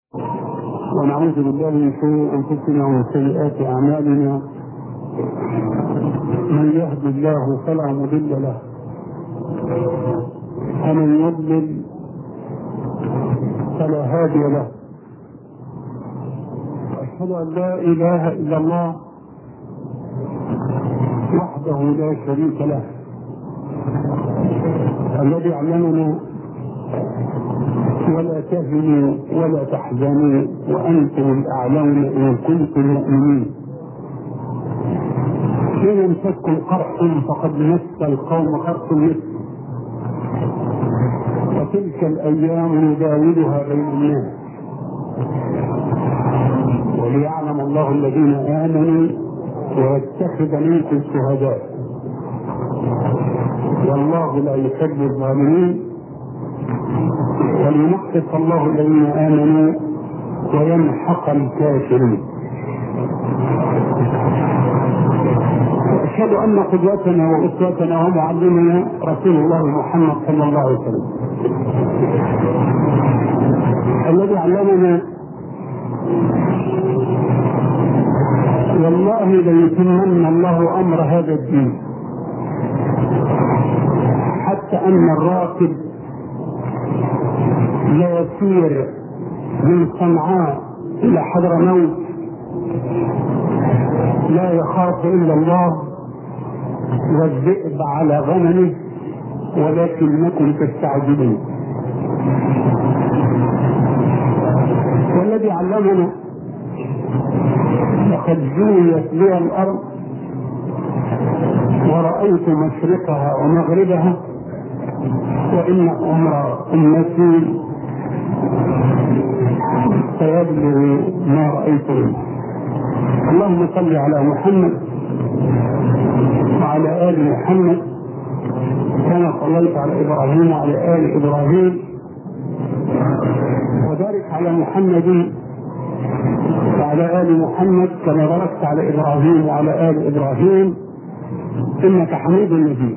ونعوذ بالله من شرور أنفسنا ومن سيئات أعمالنا. من يهد الله فلا مضل له ومن يضلل فلا هادي له. أشهد أن لا إله إلا الله وحده لا شريك له، الذي علمنا ولا تهنوا ولا تحزنوا وأنتم الأعلون إن كنتم مؤمنين. إن يمسككم قرح فقد مس القوم قرح مثله، وتلك الأيام نداولها بين الناس وليعلم الله الذين آمنوا ويتخذ منكم شهداء، والله لا يحب الظالمين، وليمحص الله الذين آمنوا ويمحق الكافرين. وأشهد أن قدوتنا وأسوتنا ومعلمنا رسول الله محمد صلى الله عليه وسلم، الذي علمنا والله ليتمن الله أمر هذا الدين، حتى أن الراكب لا يسير من صنعاء إلى حضرموت لا يخاف إلا الله والذئب على غنمه ولكنكم تستعجلون. والذي علمنا لقد زويت لي الأرض ورأيت مشرقها ومغربها وإن أمر أمتي سيبلغ ما رأيته. اللهم صل على محمد وعلى آل محمد كما صليت على إبراهيم وعلى آل إبراهيم، وبارك على محمد وعلى آل محمد كما باركت على إبراهيم وعلى آل إبراهيم إنك حميد مجيد.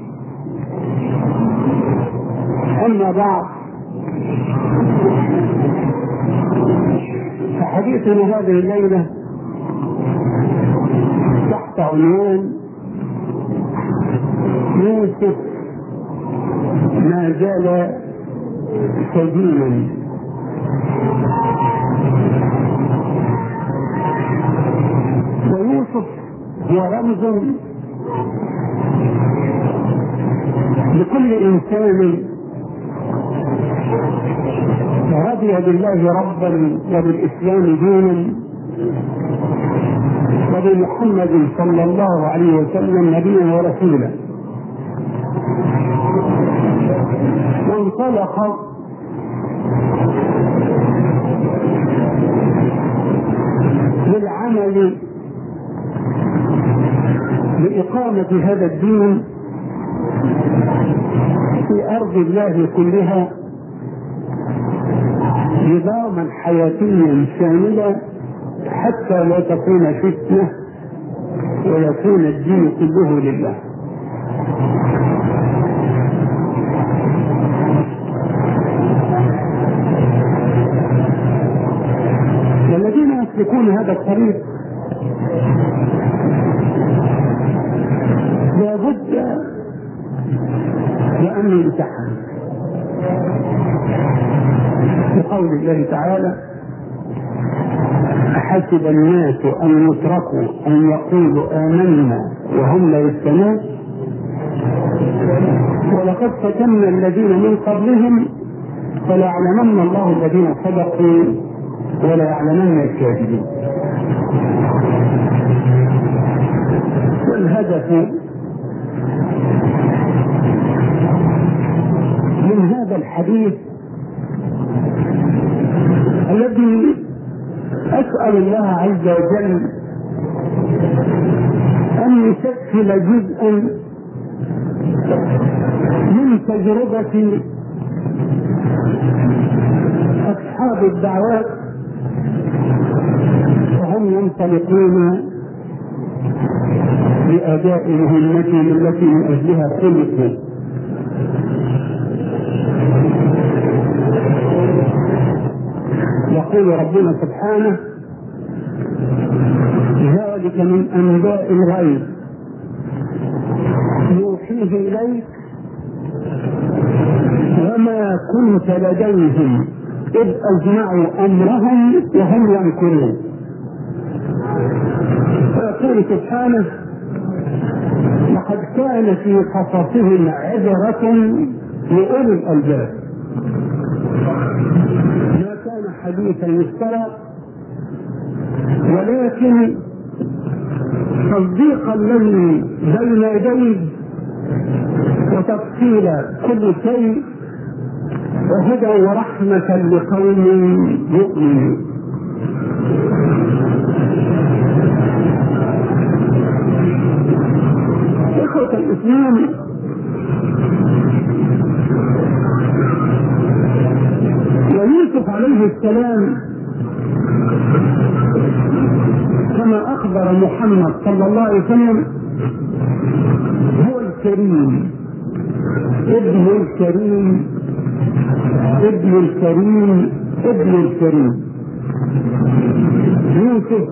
أما بعد، فحديثنا هذه الليلة تحت عنوان يوسف ما زال سجينا. ويوسف هو رمز لكل إنسان رضي بالله ربا وبالإسلام دينا وبمحمد صلى الله عليه وسلم نبيا ورسولا، وانطلق للعمل لإقامة هذا الدين في أرض الله كلها نظاما حياتيا شاملا حتى لا تكون فتنة ويكون الدين كله لله. والذين يسلكون هذا الطريق لابد وأن يمتحن بقول الله تعالى: أحسب الناس أن يتركوا أن يقولوا آمنا وهم لا يفتنون ولقد فتنا الذين من قبلهم فليعلمن الله الذين صدقوا وليعلمن الكاذبين. والهدف من هذا الحديث الذي أسأل الله عز وجل أن يشكل جزءا من تجربة أصحاب الدعوات وهم ينطلقون لأداء مهمتهم التي من أجلها خلقوا. يقول ربنا سبحانه: ذلك من أنباء الغيب يوحيه إليك وما كنت لديهم إذ أجمعوا أمرهم وهم يمكرون. ويقول سبحانه: لقد كان في قصصهم عبرة لأولي الألباب ما كان حديثا يفترى ولكن تصديق الذي بين يديه وتفصيل كل شيء وهدى ورحمة لقوم يؤمنون. إخوة الإسلام، ويوسف عليه السلام كما أخبر محمد صلى الله عليه وسلم هو الكريم، ابن الكريم ابن الكريم ابن الكريم. يوسف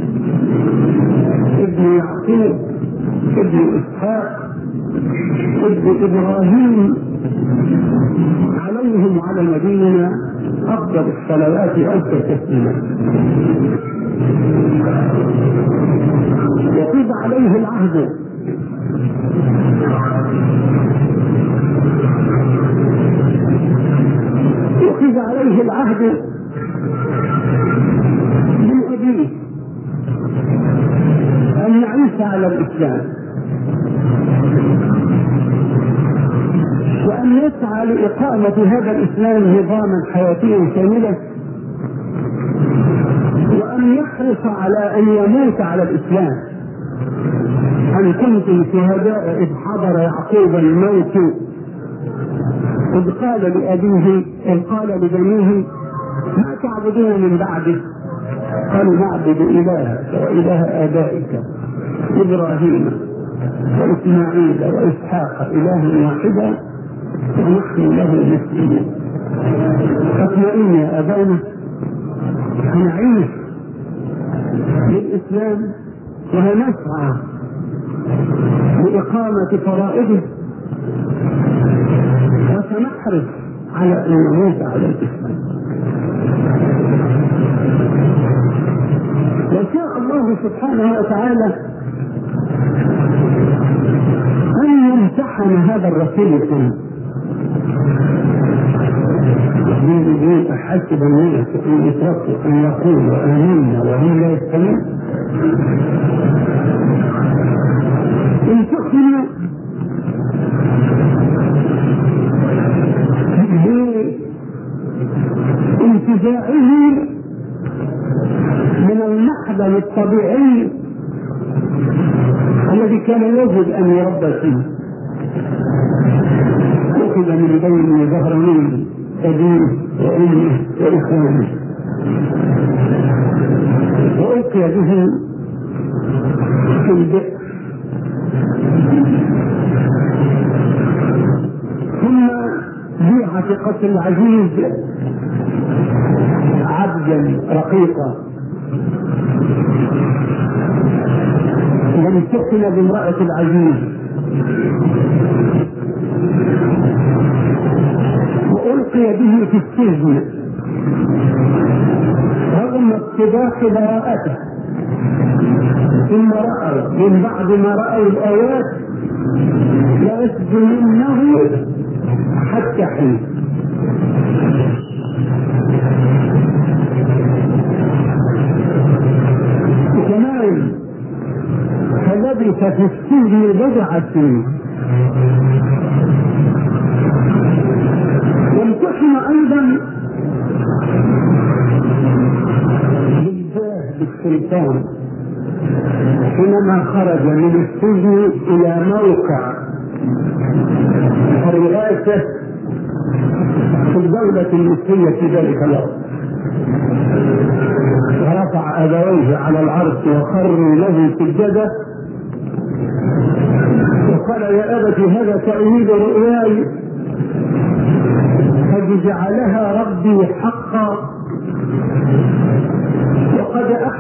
ابن يعقوب ابن إسحاق ابن إبراهيم عليهم وعلى نبينا أفضل الصلوات وأزكى التسليمات. وطيب عليه العهد وخذ عليه العهد من أبيه أن يعيش على الإسلام وأن يسعى لإقامة هذا الإسلام نظاما حياتيا شاملا وأن يحرص على أن يموت على الإسلام. أن كنتم شهداء إذ حضر يعقوب الموت إذ قال لأبيه إذ قال لبنيه ما تعبدون من بعده؟ قالوا نعبد إلهك وإله آبائك إبراهيم وإسماعيل وإسحاق إلها واحدا ونحن له مسلمون. اطمئن يا أبانا، هنعيش للإسلام وهنسعى لإقامة فرائضه وسنحرص على أن نموت على الإسلام. وشاء الله سبحانه وتعالى أن يمتحن هذا الرسول الكريم. أحسب الناس أن يتركوا أن يقولوا آمنا وهم لا يفتنون. امتحنوا بانتزاعه من المحضن الطبيعي الذي كان يجب أن يربى فيه. أخذ من بين ظهرين أبيه وأمه وإخوانه وألقي به في البئر، ثم بيع في قصر العزيز عبدا رقيقا وامتحن بامرأة العزيز وألقي به في السجن رغم اتباع براءته. ثم رأوا من بعد ما رأوا الآيات ليسجننه حتى حين. وكمان فلبث في السجن بضع سنين. وامتحن أيضا بالجاه بالسلطان حينما خرج من السجن إلى موقع الرئاسة في الدولة المصرية في ذلك الوقت، ورفع أبويه على العرش وخروا له سجدا وقال يا أبت هذا تأويل رؤياي قد جعلها ربي حقا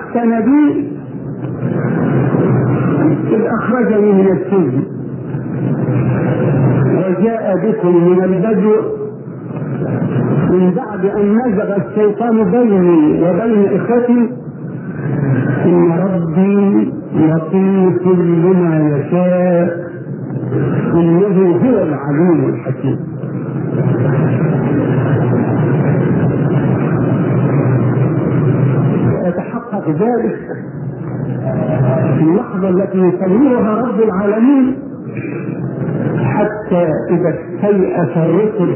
أحسن بي إذ أخرجني من السجن وجاء بكم من البدو من بعد أن نزغ الشيطان بيني وبين إخوتي إن ربي لطيف لما يشاء إنه هو العليم الحكيم. يتحقق ذلك في اللحظة التي يصورها رب العالمين حتى إذا استيأس الرسل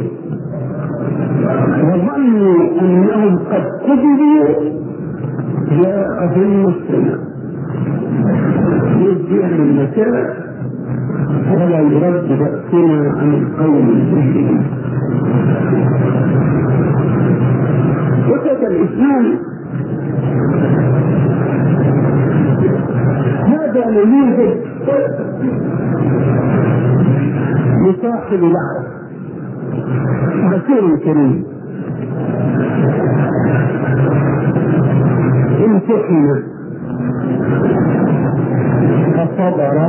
وظنوا أنهم قد كذبوا جاءهم مسلما يجيء من المساء ولا يرد بأسنا عن القوم المسلمين. وكذا الإسلام هذا نموذج لصاحب دعوة رسول كريم امتحن فصبر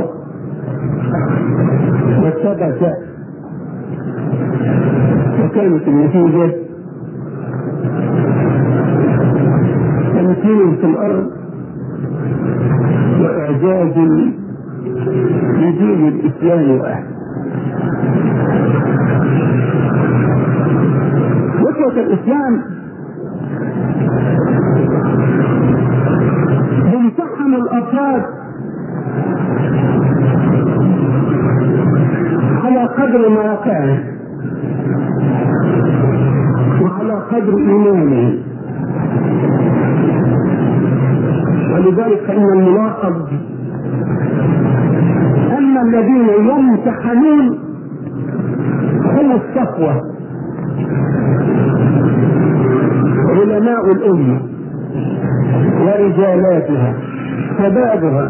وثبت وكانت النتيجة تمكين في الأرض وإعجاز لدين الإسلام وأهله. وكذا الإسلام يمتحن الأفراد على قدر ما كان وعلى قدر إيمانه، ولذلك فإن الملاحظ أن الذين يمتحنون هم الصفوة علماء الأمة ورجالاتها شبابها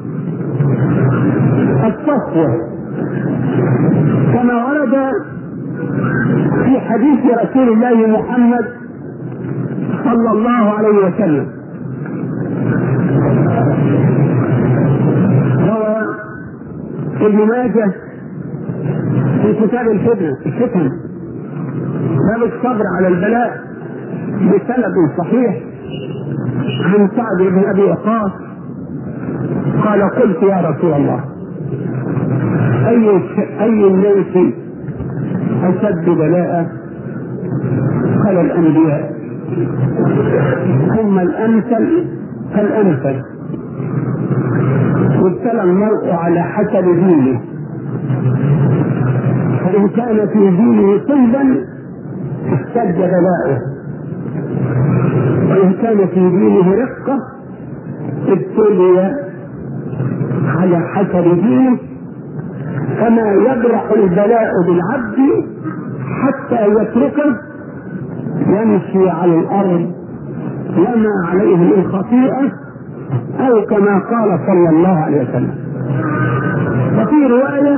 الصفوة، كما ورد في حديث رسول الله محمد صلى الله عليه وسلم. روى ابن ماجه في كتاب الفتن باب الصبر على البلاء بسند صحيح عن سعد بن ابي وقاص قال قلت يا رسول الله اي الناس اشد بلاء؟ قال الانبياء ثم الامثل فالامثل، وابتلى المرء على حسب دينه، فإن كان في دينه صلبا اشتد بلاؤه، وإن كان في دينه رقة ابتلي على حسب دينه. كما يبرح البلاء بالعبد حتى يتركه يمشي على الأرض وما عليه من خطيئة، أو كما قال صلى الله عليه وسلم. وفي رواية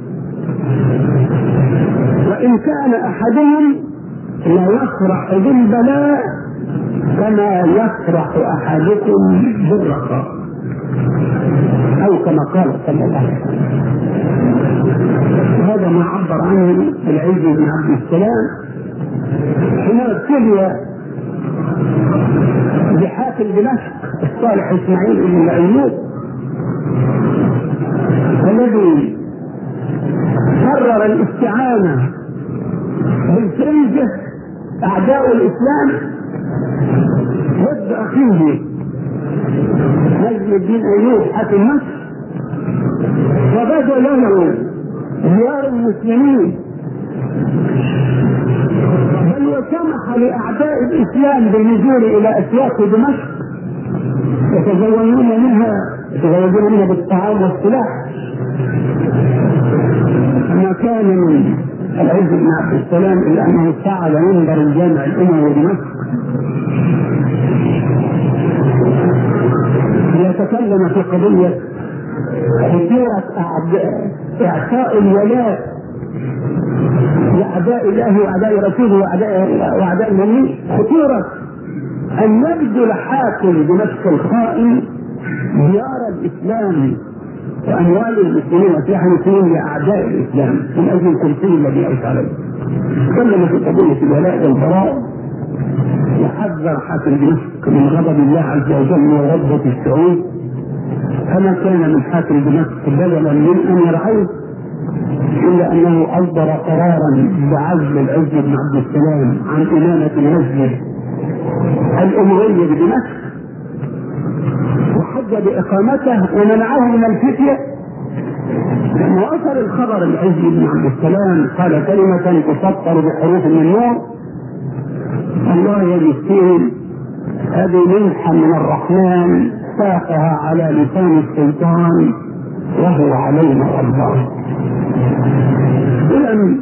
وإن كان أحدهم لا يفرح بالبلاء كما يفرح أحدكم بالرخاء، أو كما قال صلى الله عليه وسلم. هذا ما عبر عنه العز بن عبد السلام حين ابتلي بحاكم دمشق الصالح اسماعيل بن ايوب الذي قرر الاستعانة بالفرنجة اعداء الاسلام ضد اخيه نجم الدين ايوب حاكم مصر، وبدا له زيار المسلمين، بل وسمح لاعداء الاسلام بالنزول الى اسواق دمشق يتزودون منها بالطعام والسلاح. ما كان من العز بن عبد السلام الا انه صعد منبر الجامع الاموي دمشق ليتكلم في قضيه خطوره اعطاء الولاء لاعداء الله واعداء رسوله واعداء المؤمنين، خطوره أن يبذل حاكم دمشق الخائن ديار الإسلام وأموال المسلمين وسلاح المسلمين لأعداء الإسلام من أجل الكرسي الذي يعيش عليه. تكلم في قضية الولاء والبراء وحذر حاكم دمشق من غضب الله عز وجل وغضبة الشعوب، فما كان من حاكم دمشق بدلا من أن يرعيه إلا أنه أصدر قرارا بعزل العز بن عبد السلام عن إمامة المسجد الأموية بدمشق، وحج بإقامته ومنعه من الفتية. لما وصل الخبر العز بن عبد السلام قال كلمة تسطر بحروف من نور: الله يا مسكين، هذه منحة من الرحمن ساقها على لسان الشيطان وهو علينا غضبان. إذن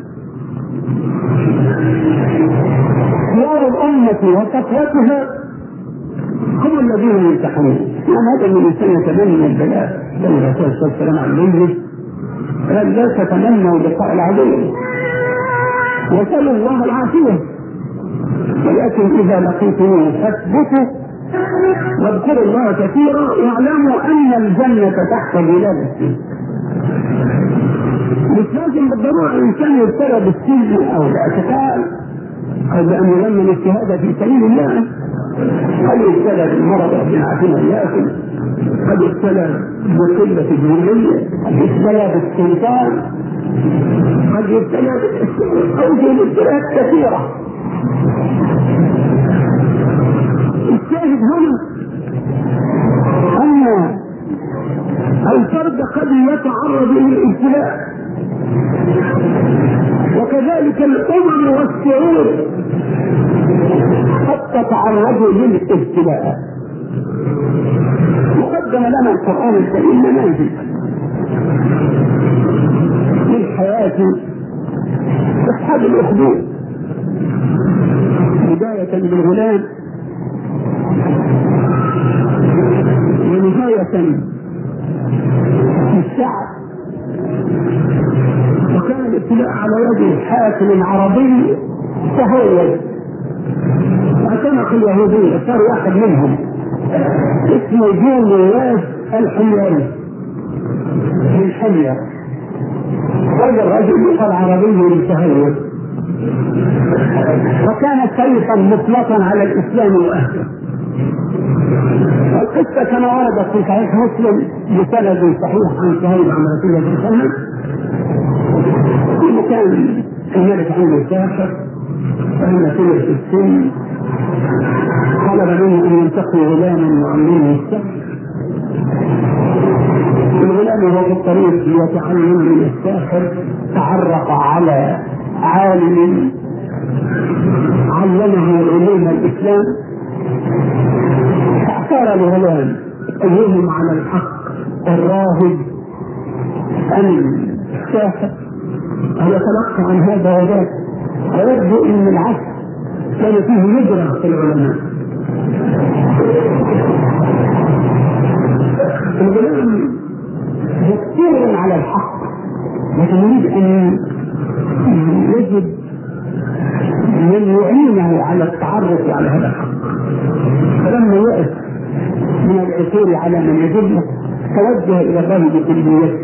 خيار الأمة وصفوتها هم الذين يمتحنون. يعني هذا من الإنسان يتمنى البلاء، لأن الرسول صلى الله عليه وسلم عن المجلس قال: لا تتمنوا لقاء العدو وسلوا الله العافية، ولكن إذا لقيتموه فاثبتوا واذكروا الله كثيرا واعلموا أن الجنة تحت ظلال السجن. مش لازم بالضرورة الإنسان يبتلى بالسجن أو الاعتقال أو بأن يلمن الشهادة في سبيل الله. قد يبتلى بالمرض ربنا عافينا إياكم، قد يبتلى بقلة الجنية، قد يبتلى بالسلطان، قد يبتلى أوجه الابتلاءات كثيرة. الشاهد هنا أن الفرد قد يتعرض للابتلاء، وكذلك الأمم والشعوب قد تتعرض للابتلاء. وقدم لنا القرآن الكريم نماذج من حياة أصحاب الأخدود، بداية بالغلام ونهاية بالشعب. وكان الابتلاء على يد حاكم عربي تهود اعتنق اليهودية، صار واحد منهم اسمه جون نواس الحميري من حمير، رجل يقال عربي للتهود، وكان سيفا مطلقا على الإسلام وأهله. القصة كما وردت في صحيح مسلم بسند صحيح عن سهيل عن رسول الله صلى الله عليه وسلم إنه كان الملك عنده ساحر فلما كبر في السن طلب منه أن ينتقي غلاما يعلمه السحر. الغلام وهو في الطريق يتعلم من الساحر تعرف على عالم علمه علوم الإسلام، فاختار الغلام أيهم على الحق، الراهب أم الساحر. يتلقى عن هذا وذاك، ويبدو أن العصر كان فيه ندرة في العلماء. الغلام مقتول على الحق، لكن يريد أن يجد من يعينه على التعرف على هذا الحق. فلما يأس من العثور على من يجده توجه إلى الله بكليته.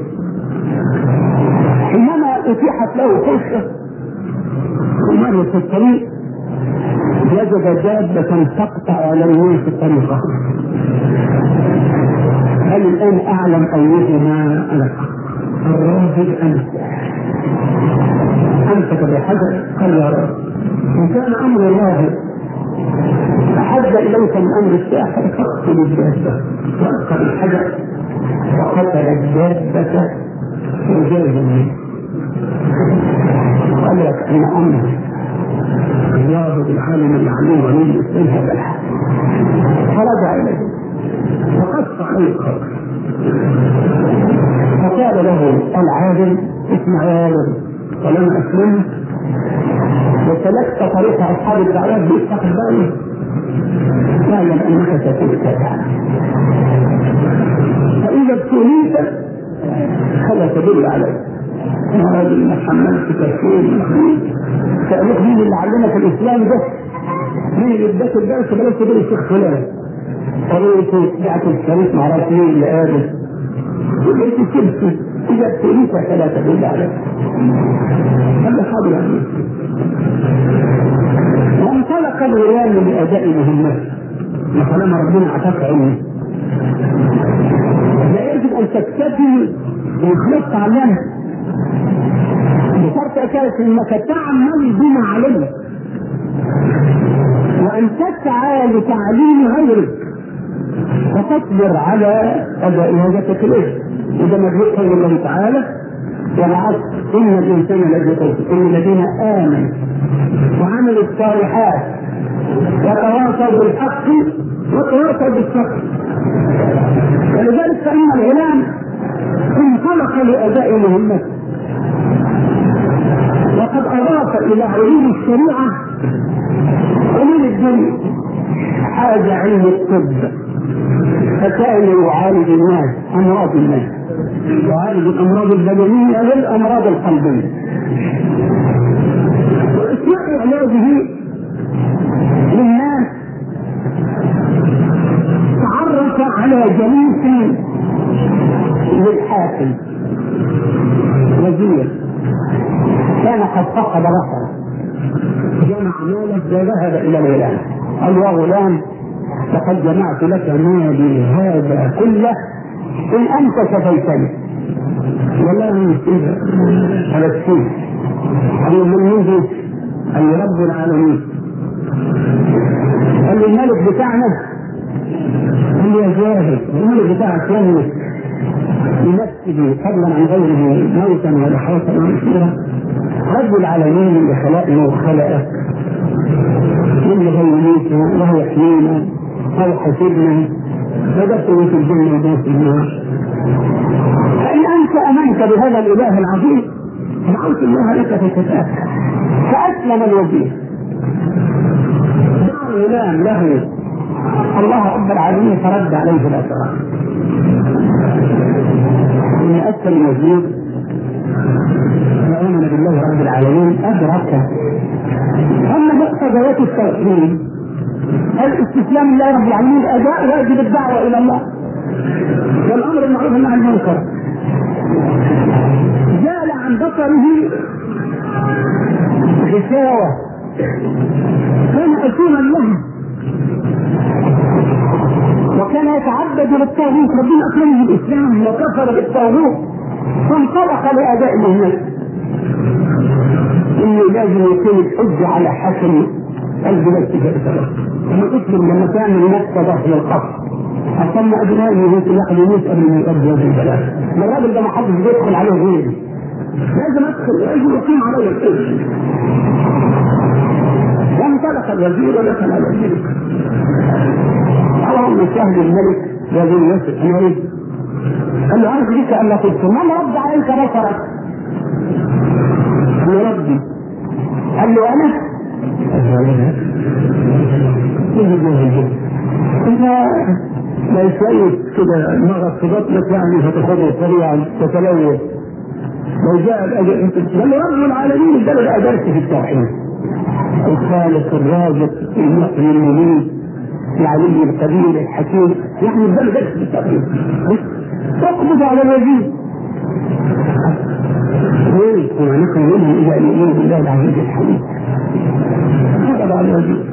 حينما أتيحت له فرصة ومر في الطريق وجد دابة تقطع عليه في الطريق. هل الآن أعلم أيهما على الحق؟ الراهب أمسك بحجر قال: يا رب، إن كان أمر الله أحد إليك من أمر الساحر فاقتل الدابة. وألقى الحجر وقتل الدابة وجاهه. قال لك أن أمر الله بالعالم المعلوم عن الإسلام هذا الحق. فرجع إليه وقص عليه الخبر، فقال له العالم: اسمع يا ولد، ولما أسلمت وسلكت طريق أصحاب الدعوات باستقباله اعلم أنك ستكون كذا، فإذا ابتليت فلا تدل عليه. يا رجل ما حملت تكفير سألوك مين اللي علمك الإسلام ده؟ مين اللي اداك الدرس؟ بلاش تقول الشيخ فلان. طريقة بعت الشريك مع رأس مين اللي قابل. يقول لك كلمة إذا ابتليت ثلاثة بالله عليك. هذا حاضر يعني. وانطلق الغلام لأداء مهمته. وطالما ربنا أعطاك علمه لا يجب أن تكتفي بإخلاص تعلمه بشرط أساس أنك تعمل بما علمك وأن تسعى لتعليم غيرك وتصبر على أداء هذا التكليف. إذا ما جئت قول الله تعالى والعصر إن الإنسان لفي خسر إن الذين آمنوا وعملوا الصالحات وتواصوا بالحق وتواصوا بالصبر. ولذلك فإن الغلام انطلق لأداء مهمته وقد أضاف إلى علوم الشريعة علوم الدين حاجة علم الطب فكان يعالج الناس أمراض الناس يعالج الأمراض البدنية والأمراض القلبية وأثناء علاجه للناس تعرف على جليس للحاكم وزير كان قد فقد بصره جمع ماله وذهب إلى الغلام قال يا غلام لقد جمعت لك مالي هذا كله إن أنت شفيتني. والله يسيبها على السيف قال من يجي قال رب العالمين قال الملك بتاعنا قال يا جاهل الملك بتاعك يملك لنفسه فضلا عن غيره موتا ولا حياة ولا مشيرة. رب العالمين اللي خلقنا وخلقك اللي هيميتنا وهو يحيينا وهو حسبنا ودخلوا في الجنة ودخلوا في النار. فإن أنت أمنت بهذا الإله العظيم دعوت الله لك فتتأكد فأسلم الوزير دعا الغلام له الله رب العالمين فرد عليه الأسرار إن أسلم الوزير وآمن بالله رب العالمين أدرك أن مقتضيات التوحيد الاستسلام لله رب العالمين أداء واجب الدعوة إلى الله والأمر المعروف والنهي عن المنكر. زال عن بصره غشاوة كان أسيما له وكان يتعبد للطاغوت. ربنا أكرمه بالإسلام وكفر بالطاغوت فانطلق لأداء مهمته. إنه لازم يكون الحج على حسن البلاد كذا وما تسلم لما تعمل نفسه في القصر أصلا أبنائي يهوت الواحد يموت قبل ما يقضي هذه البلاد. الراجل ده ما حدش بيدخل عليه غيري لازم أدخل لازم يقيم عليه الحج. وانطلق الوزير ودخل على الوزير اللهم سهل الملك وزير يوسف الملك قال له عارف ليك أن لا تدخل من رد عليك بصرك؟ قال ربي. قال له أنا انت لا يسوي كده مرة في بطنك يعني فتاخذه سريعا تتلوث لو جاء الاجل انت قال له رب العالمين البلد ادرك في التوحيد الخالق الرازق المحيي المميت العلي القدير الحكيم يعني البلد ادرك في التوحيد تقبض على الوزير ونحن منهم اذا نؤمن بالله العزيز الحميد قبض على الوزير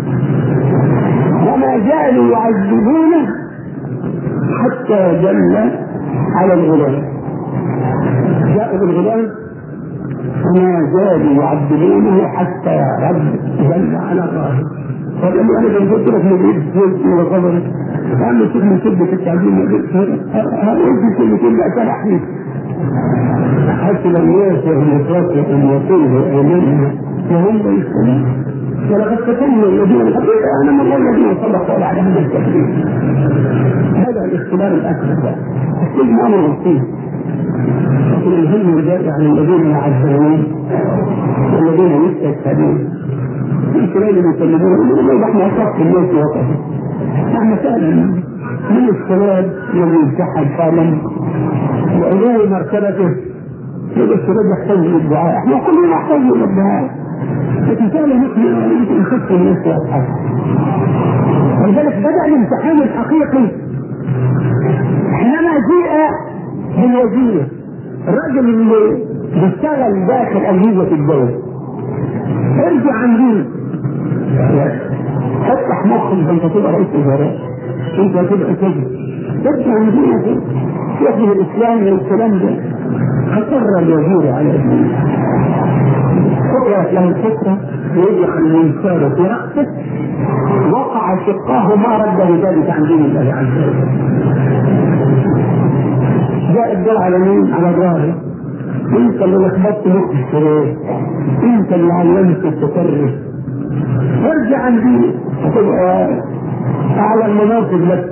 وما زالوا يعذبونه حتى جل على الغلام. جاء بالغلام وما زالوا يعذبونه حتى رب جل على الراهب. فقال له انا قلت لك نجيب زوجتي وقبرك اعمل شيء من شده التعذيب هقول كل كلمه سرحني حتى الناس والمصاص والموصول امنها وهم يسلمون ولقد كتبنا الذين الحقيقة أنا من الله الذين صدقوا على هذا التكليف. هذا الاختبار الأكبر السجن أمر بسيط لكن الهم جاء عن الذين يعذبون والذين يستشهدون في خلال المسلمين نحن أشرف الناس وقفوا نحن سألنا من الشباب الذي يتحد فعلا وعلوه مرتبته يبقى الشباب يحتاج للدعاء احنا كلنا نحتاج للدعاء لكن كان يمكن يخف الناس واصحابه. ولذلك بدأ الامتحان الحقيقي حينما جاء بالوزير الرجل اللي بيشتغل داخل أجهزة الدولة. ارجع عن دين، فتح مخك انت تبقى رئيس وزراء، انت هتبقى كذا. ارجع عن دينك، يقبل الاسلام والكلام ده. فقر الوزير على ابنه، فقرت له الفكره ويدخل المنشار في راسه، وقع شقاه ما رد ذلك عن دين الله عز وجل. جاء الدور على مين؟ على الراهب. انت اللي لخبطت مخ الشريف، انت اللي علمت التكرر. ارجع عن دينك وتبقى اعلى المناصب لك.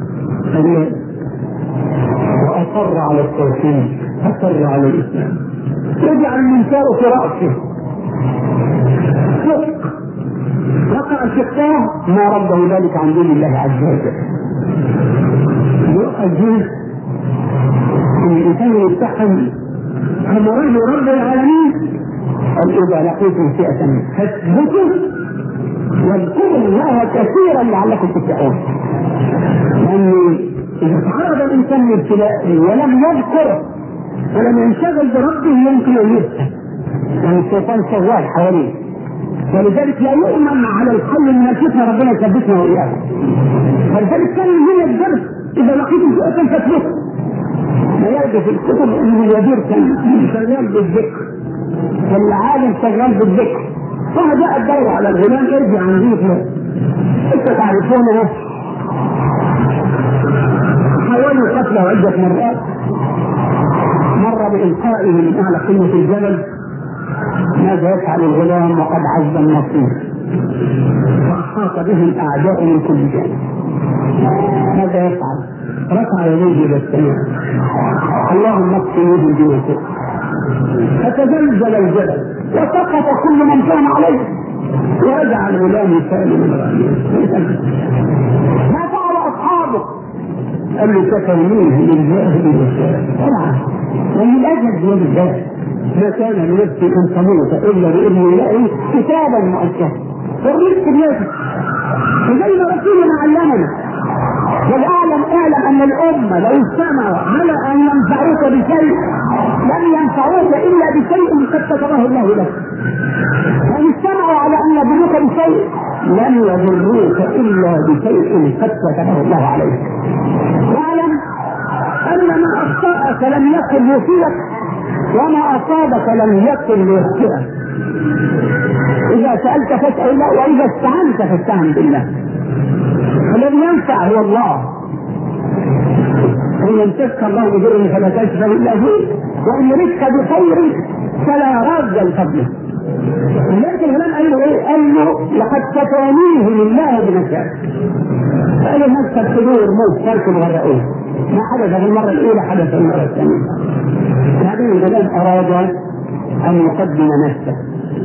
واصر على التوحيد، اصر على الاسلام. رجع المنشار في راسه، وقع شقاه ما رده ذلك عن دين الله عز وجل. يوقع الدين الانسان يتحمل امره رب العالمين. قال اذا لقيتم فئه فاثبتوا واذكروا الله كثيرا لعلكم تفلحون. لان اذا تعرض الانسان لابتلاء ولم يذكر ولم ينشغل بربه يمكن ان يفتح، يعني الشيطان شغال حواليه. ولذلك لا يؤمن على الحل من الفتنه، ربنا يثبتنا واياه. فلذلك كان من الدرس اذا لقيتم فئه فاثبتوا. ما يرد في الكتب ان الوزير كان شغال بالذكر والعالم شغال بالذكر. ثم جاء الدور على الغلام ارجع عن ذكره. انت تعرفونه حاولوا قتله عده مرات، مر بإلقائه من أعلى قمة الجبل. ماذا يفعل الغلام وقد عز النصير وأحاط به الأعداء من كل جانب؟ ماذا يفعل؟ رفع يديه إلى السماء، اللهم اكفنيهم بما شئت. فتزلزل الجبل وسقط كل من كان عليه، ورجع الغلام سالما غانما. ما فعل أصحابه؟ قال له تكونيه لله بالإسلام طبعا، ومن أجل بيد الله ما كان لنفسي أن تموت إلا بإذن الله كتابا مؤجلا. والرزق بيده، وزي ما رسولنا علمنا. والأعلم اعلم أن الأمة لو اجتمعوا على أن ينفعوك بشيء لم ينفعوك إلا بشيء قد كتبه الله لك. وإن اجتمعوا على أن يضروك بشيء لم يضروك إلا بشيء قد كتبه الله عليك. واعلم أن ما أخطأك لم يكن يصيبك وما أصابك لم يكن ليخطئك. إذا سألت فاسأل الله، وإذا استعنت فاستعن بالله. الذي ينفع هو الله. إن يمسك الله بضر فلا كاشف إلا هو، وإن يردك بخير فلا راد لفضله. لكن الغلام قال له ايه؟ قال له لقد كفانيه لله بنفسه. قال له نفس الحضور موت تركوا الغرقوه. ما حدث في المرة الأولى حدث في المرة الثانية. هذه الغلام أراد أن يقدم نفسه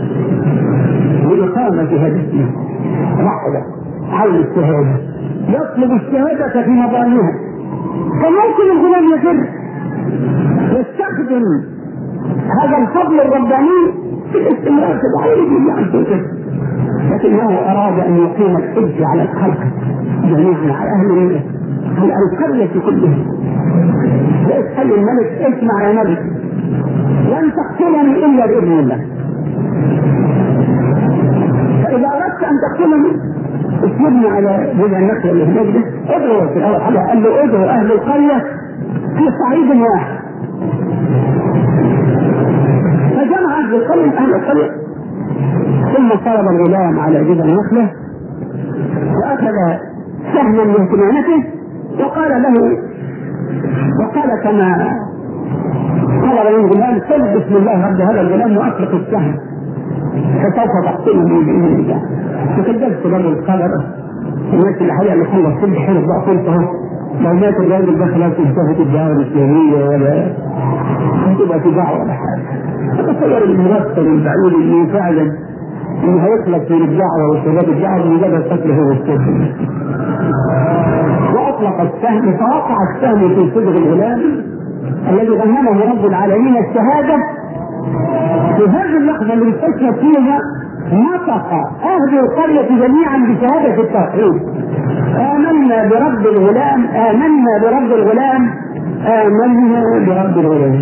لإقامة هذا الدين. لحظة حول الشهادة، يطلب الشهادة في مظانها. فممكن الغلام يجر يستخدم هذا الفضل الرباني في الاستمرار في العالم عن كده، لكنه أراد أن يقيم الحج على الخلق جميعا، على أهل القرية كلها. يسأل الملك اسمع يا ملك لن تقتلني إلا بإذن الله، فإذا أردت أن تقتلني اسجدني على جذع النخل اللي هناك ده. ادعوا في الأول حاجة، قال له ادعوا أهل القرية في صعيد واحد. فجمع أهل القرية ثم طلب الغلام على جذع النخلة وأخذ سهما من كنانته وقال له، وقال كما طلب من الغلام سل بسم الله رب هذا الغلام وأطلق السهم فسوف تقتله بإذن الله. فكذبت له القدر. الناس اللي حقيقة اللي خلص كل حين بقى قلته لو مات الراجل ده خلاص انتهت الدعوة الإسلامية ولا هتبقى في دعوة ولا حاجة. أتصور المرتب البعيد اللي فعلا إنه هيخلص من الدعوة وشباب الدعوة بمجرد القتل هو السجن. وأطلق السهم فوقع السهم في صدر الغلام الذي غنمه رب العالمين الشهادة. في هذه اللحظة اللي استشهد فيها نطق أهل القرية جميعا بشهادة التوحيد: آمنا برب الغلام، آمنا برب الغلام، آمنا برب الغلام.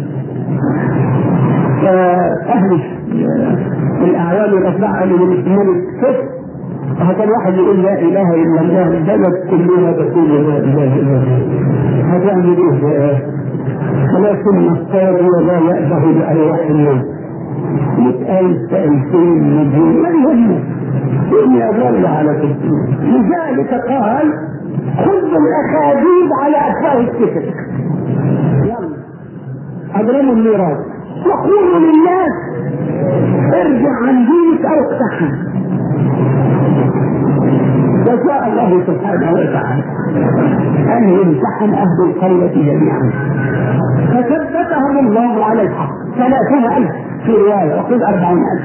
أهل الأعوام والأتباع اللي من الملك هذا الواحد يقول لا إله إلا الله، البلد كلها تقول لا إله إلا الله. هتعمل إيه؟ ولكن الصادق لا يأبه بأرواح الناس. 100,000 2000 مليون ما يهمه، إني أضل على كثير. لذلك قال: خذوا الأخاديد على أفواه السكك، يلا أضرموا الميراث وقولوا للناس ارجع عن دينك أو اقتحم. وشاء الله سبحانه وتعالى أن يمتحن أهل القرية جميعا، فثبتهم الله على الحق 30,000 في رواية، وقل 40,000،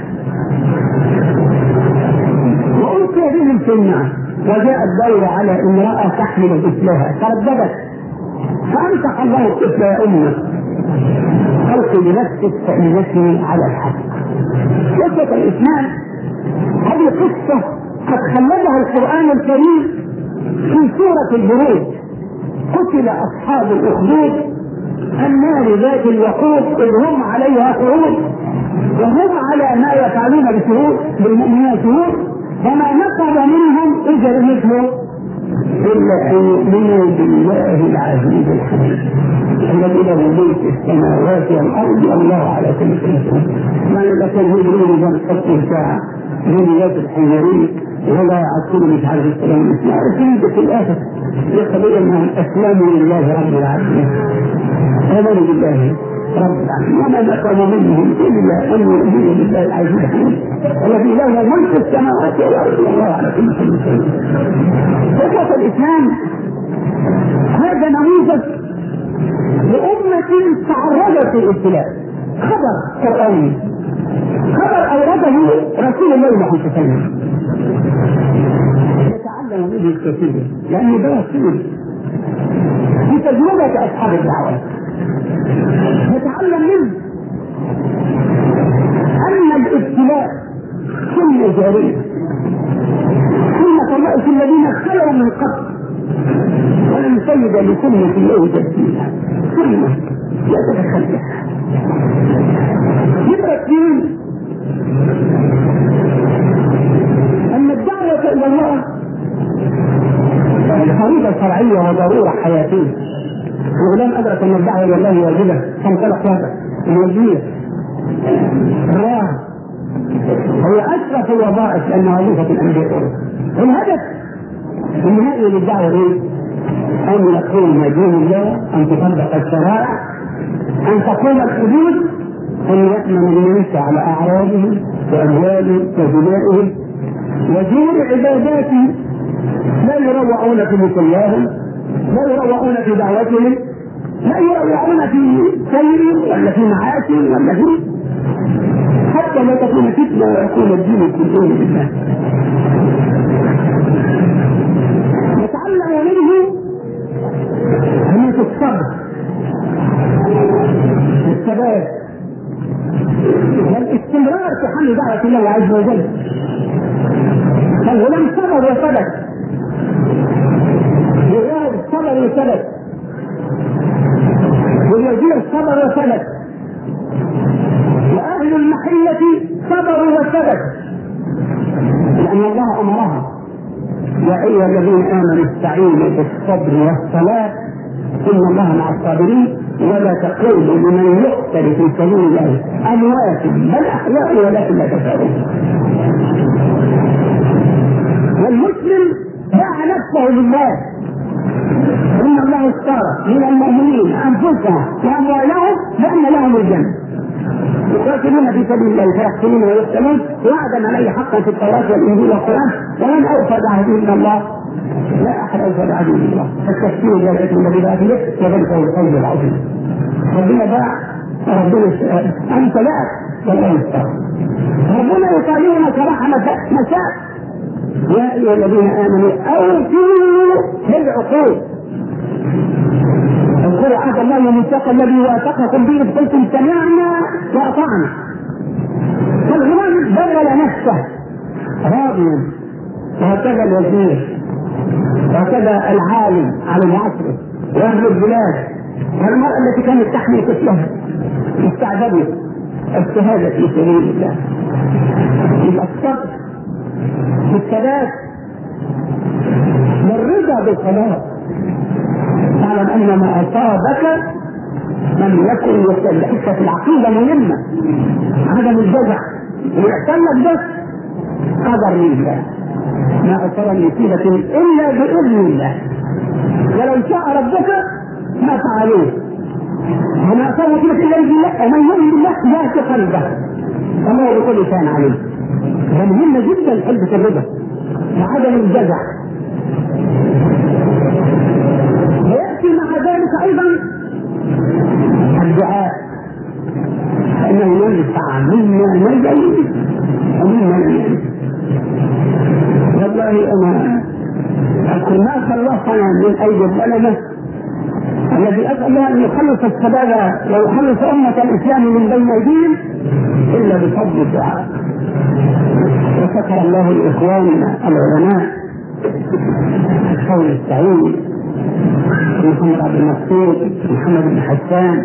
وألقي بهم في النار. وجاء الدور على امرأة تحمل طفلها ترددت، فأمسك الله الطفل: يا أمه ألقي بنفسك فإنك على الحق. قصة الإسلام هذه قصة قد خلدها القرآن الكريم في سورة البروج: قتل أصحاب الأخدود النار ذات الوقود إذ هم عليها قعود وهم على ما يفعلون بالمؤمنين شهود وما نقض منهم إجر مثله إلا أن يؤمنوا بالله العزيز الحكيم الذي له ملك السماوات والأرض والله على كل شيء قدير. ما لكن يدرون من قصة ساعة دنيات الحيوانية ولا يعطون مش عارف السلام الإسلام في الآخر يقبل أنهم أسلموا لله رب العالمين، آمنوا بالله رب العالمين، وما نقموا منهم إلا أن يؤمنوا بالله العزيز الحكيم الذي له ملك السماوات والأرض والله على كل شيء قدير. فقط الإسلام هذا نموذج لأمة تعرضت للابتلاء. خبر قرآني، خبر أورده رسول الله صلى الله عليه وسلم، يتعلم منه الكثير لأنه ده رسول في تجربة أصحاب الدعوات. يتعلم منه أن الابتلاء سنة جارية، سنة الله في الذين خلوا من قبل، ولم تجد لسنة الله تبديلا، سنة لا تتخلف. يبقى اثنين: أن الدعوة إلى الله فريضة شرعية وضرورة حياتية. الغلام أدرك أن الدعوة إلى الله واجبة فانطلق هذا الوجيه الراهب هو أشرف الوظائف لأنه وظيفة الأنبياء. الهدف النهائي للدعوة إيه؟ أن يقوم دين الله، أن تطبق الشرائع، أن تقوم الحدود، أن يأمن الناس على أعراضهم وأموالهم ودمائهم وجور عباداتهم، لا يروعون في مصلاهم، لا يروعون في دعوتهم، لا يروعون في سير ولا في معاش ولا في حتى لا تكون فتنة ويكون الدين كله لله. نتعلم منه أهمية الصبر، الثبات، والاستمرار في حمل دعوة الله عز وجل. فالغلام صبر وثبت، والراهب صبر وثبت، والوزير صبر وثبت، وأهل المحلة صبروا وثبت، لأن الله أمرها: يا أيها الذين آمنوا استعينوا بالصبر والصلاة إن الله مع الصابرين ولا تقولوا لمن يقتل في سبيل الله أموات بل أحياء ولكن لا تشعرون. والمسلم باع نفسه لله، إن الله اشترى من المؤمنين أنفسهم وأموالهم بأن لهم الجنة يقاتلون في سبيل الله فيقتلون ويقتلون وعدا عليه حقا في التوراة والإنجيل والقرآن، ومن أوفى بعهده من الله لا أحد أوفى بعهده من الله. فالتفسير ذلك الذي بعد له وذلك هو القول العظيم. ربنا باع وربنا أنت لا والله اشترى. ربنا يطالبنا صراحة مساء: يا أيها الذين آمنوا أوفوا بالعقود، اذكروا عهد الله والميثاق الذي واثقكم به إذ قلتم سمعنا وأطعنا. فالغلام بذل نفسه راضيا. وهكذا الوزير، وهكذا العالم على عصره واهل البلاد، والمرأة التي كانت تحمل طفلها استعجبت الشهادة في سبيل الله. يبقى الصبر والثبات والرضا بالقضاء. تعلم ان ما اصابك لم يكن يستحق. في العقيدة مهمة عدم الجزع، ويحصل لك بس قدر لله، ما أصاب من مصيبة إلا بإذن الله، ولو شاء ربك ما فعلوه. وما أصاب مصيبة إلا بإذن الله، ومن يؤمن بالله يهدي قلبه الله بكل شيء عليم. مهمة جدا قلبة الرضا وعدم الجزع. ويأتي مع ذلك أيضا الدعاء، فإنه ينفع مما نزل ومما لم ينزل. والله أنا أذكر ما خلصنا من أيدي الظلمة الذي أسأل الله أن يخلص الشباب ويخلص أمة الإسلام من بين أيديهم إلا بفضل الدعاء. وشكر الله لإخواننا العلماء الحول السعيد محمد عبد المقصود، محمد بن حسان،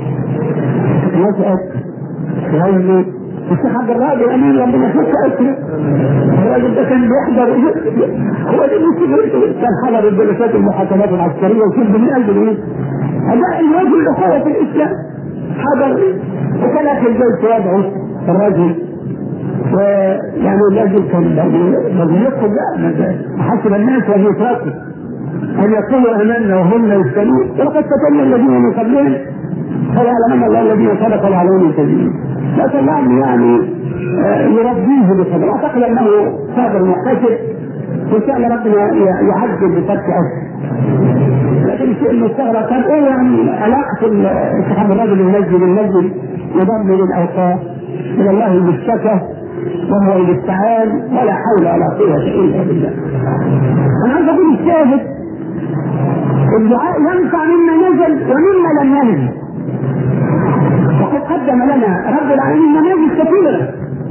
نشأت غيري، الشيخ عبد الرازق أمين ربنا يفك أسره. الراجل ده كان بيحضر، هو اللي كان حضر الجلسات المحاكمات العسكرية وكل من قلب الإيه؟ هذا الرجل الأخوة في الإسلام حضر، وكان أخي الجلسة يدعو الرجل، ويعني الرجل كان لازم يدخل بقى حسب الناس وأن يتركوا أن يقولوا أمامنا وهم لا يفتنون، ولقد فتنا الذين من قبلهم فيعلمن الله الذين صدقوا وعليهم الكاذبين. لكن الله يعني يربيه بصبر. أعتقد أنه صابر محتسب، وإن شاء الله ربنا يعجل بفتح أسر. لكن الشيء المستغرب كان إيه يعني علاقة الشيخ الرجل المسجد يضم للأوقاف إلى الله بالشكا وهو الاستعان، ولا حول ولا قوة إلا بالله. أنا عايز أقول الشاهد الدعاء ينفع مما نزل ومما لم ينزل. وقد قدم لنا رب العالمين نماذج كثيرة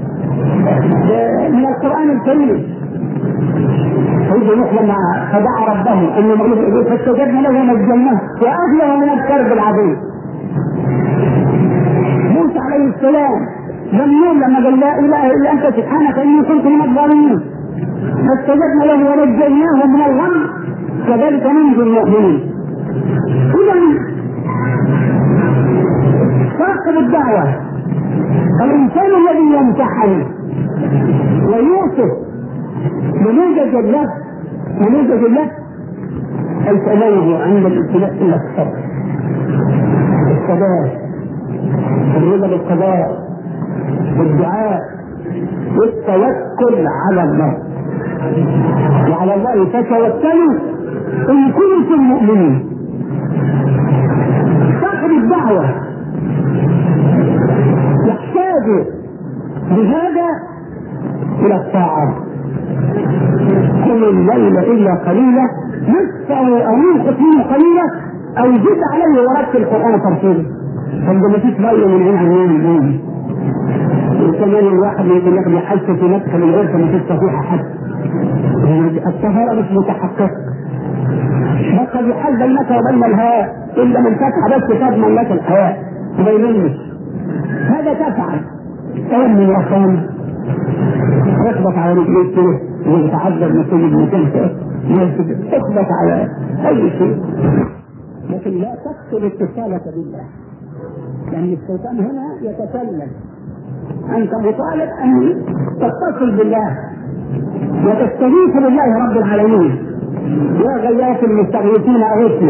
من القرآن الكريم. سيدنا نوح لما فدعا ربه أن يغلب فاستجبنا له ونجيناه وأهله من الكرب العظيم. موسى عليه السلام لما قال لا إله إلا أنت سبحانك إني كنت من الظالمين فاستجبنا له ونجيناه من الغم، كذلك ننجي المؤمنين. إذا صاحب الدعوة الإنسان الذي يمتحن ويوصف نموذج الله ليس له عند الابتلاء إلا الصبر، الثبات، الرضا بالقضاء، والدعاء، والتوكل على الله. وعلى الله فتوكلوا إن كنتم مؤمنين. صاحب الدعوة يحتاج بهذا إلى الطاعة. قم الليل إلا قليلا نصفه أو ينقص منه قليلا أو زد عليه ورتل القرآن ترتيلا. عندما تتغير من عين اليوم وكمان الواحد يقول لك بيحس في مدخل الغرفة ما تستطيع أحد، الطهارة مش متحققة، بقى بيحل بينك وبين الهواء إلا من فتح بس تضمن لك الحياة وما يلمش. هذا تفعل تأمن يا أخوان، اخبط على رجليك كده وتتعذب نتيجة مكانك، اخبط على أي شيء، لكن لا تقتل اتصالك بالله، لأن الشيطان هنا يتسلل. أنت مطالب أن تتصل بالله وتستغيث بالله رب العالمين. يا غياث المستغيثين أغثنا،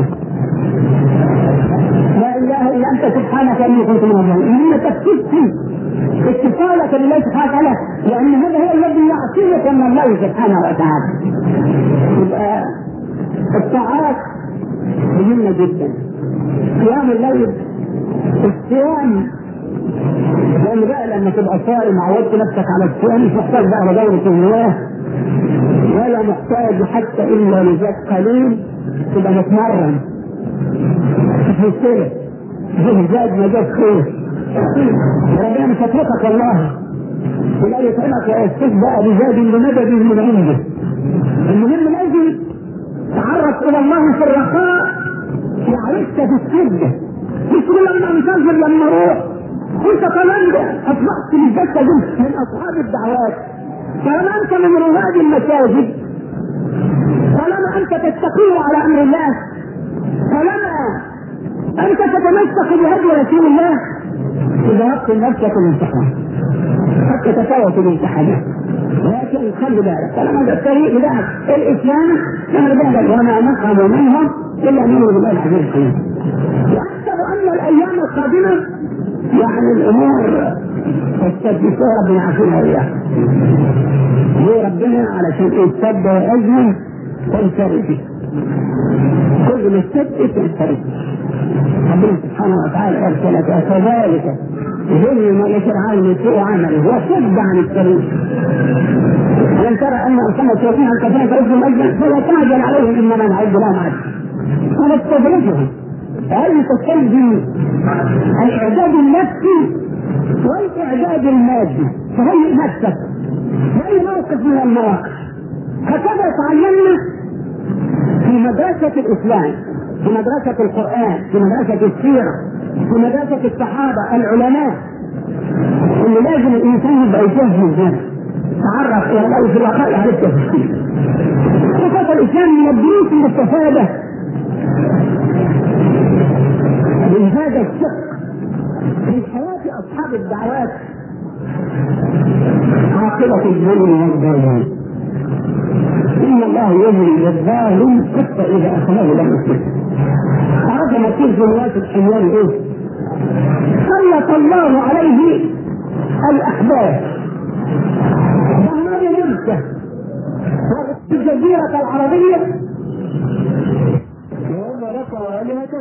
لا إله إلا أنت سبحانك إني كنت من الظالمين. إنك تكفي اتصالك بالله سبحانه وتعالى، لأن هذا هو الذي يعصمك من الله سبحانه وتعالى. يبقى الطاعات مهمة جدا. قيام الليل، الصيام، لأن بقى لما تبقى صائم عودت نفسك على الصيام مش محتاج بقى لدورة المياه ولا محتاج حتى إلا لذات قليل تبقى متمرن في السنة زاد ما جاب خير. ربنا مش هتركك والله، ولا يطعمك ويستشبع بزاد لمدد من عنده. المهم لازم تعرف الى الله في الرخاء يعرفك في الشده، مش لما انتظر لما اروح. انت كمان اصبحت بالذات من اصحاب الدعوات، طالما انت من رواد المساجد، طالما انت تستقيم على امر الله، طالما انت تتمسك بهدي رسول الله، اذا وقت نفسك الامتحان حتى تفوت الامتحانات. لكن خلي بالك طالما الطريق بتاعك الاسلام خلي بالك وما نقم منهم الا ان يؤمنوا بالله العزيز الحكيم. واحسب ان الايام القادمه يعني الامور تستدفئ ربنا عافينا واياها. ليه ربنا؟ علشان السد واجمل تنفرد، كل ما السد تنفرد. ربنا سبحانه وتعالى ارسلك كذلك يذل ما يشرع من سوء عمله وصد عن الطريق. ألم ترى أن أرسلنا الشياطين عن كثير فأجل أجل فلا تعجل عليهم إنما نعد لهم عدل ونستدرجهم. هل تستلزم الإعداد النفسي والإعداد المادي؟ تهيئ نفسك لأي موقف من المواقف. هكذا تعلمنا في مدرسة الإسلام، في مدرسة القرآن، في مدرسة السيرة، في مدرسة الصحابة العلماء، اللي لازم الإنسان يبقى يجهز نفسه. تعرف إلى الله في الرخاء يعرفك في الشيء. صفات الإسلام من الدروس المستفادة من هذا الشق في حياة أصحاب الدعوات عاقبة الظلم والظالم. إن الله يملي للظالم حتى إذا أخذه لم يفلته. عرف مكين في رواية الحميان إيه؟ سلط الله عليه الأحداث ظهر نفسه في الجزيرة العربية ووضع لك وآلهتك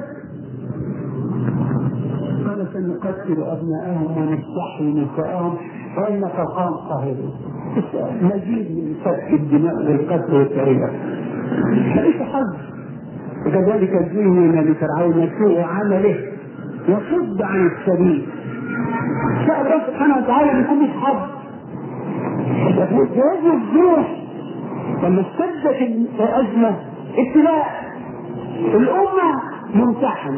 قال سنقتل أبناءهم ونستحيي نساءهم وإن فوقهم قاهرون. مزيد من سفك الدماء والقتل والتعرية. ليس حظ. وكذلك زين لفرعون سوء عمله وصد عن السبيل. شاء الله سبحانه وتعالى بكل حظ. يقول هذه الظروف لما اشتدت الأزمة ابتلاء الأمة ممتحنة،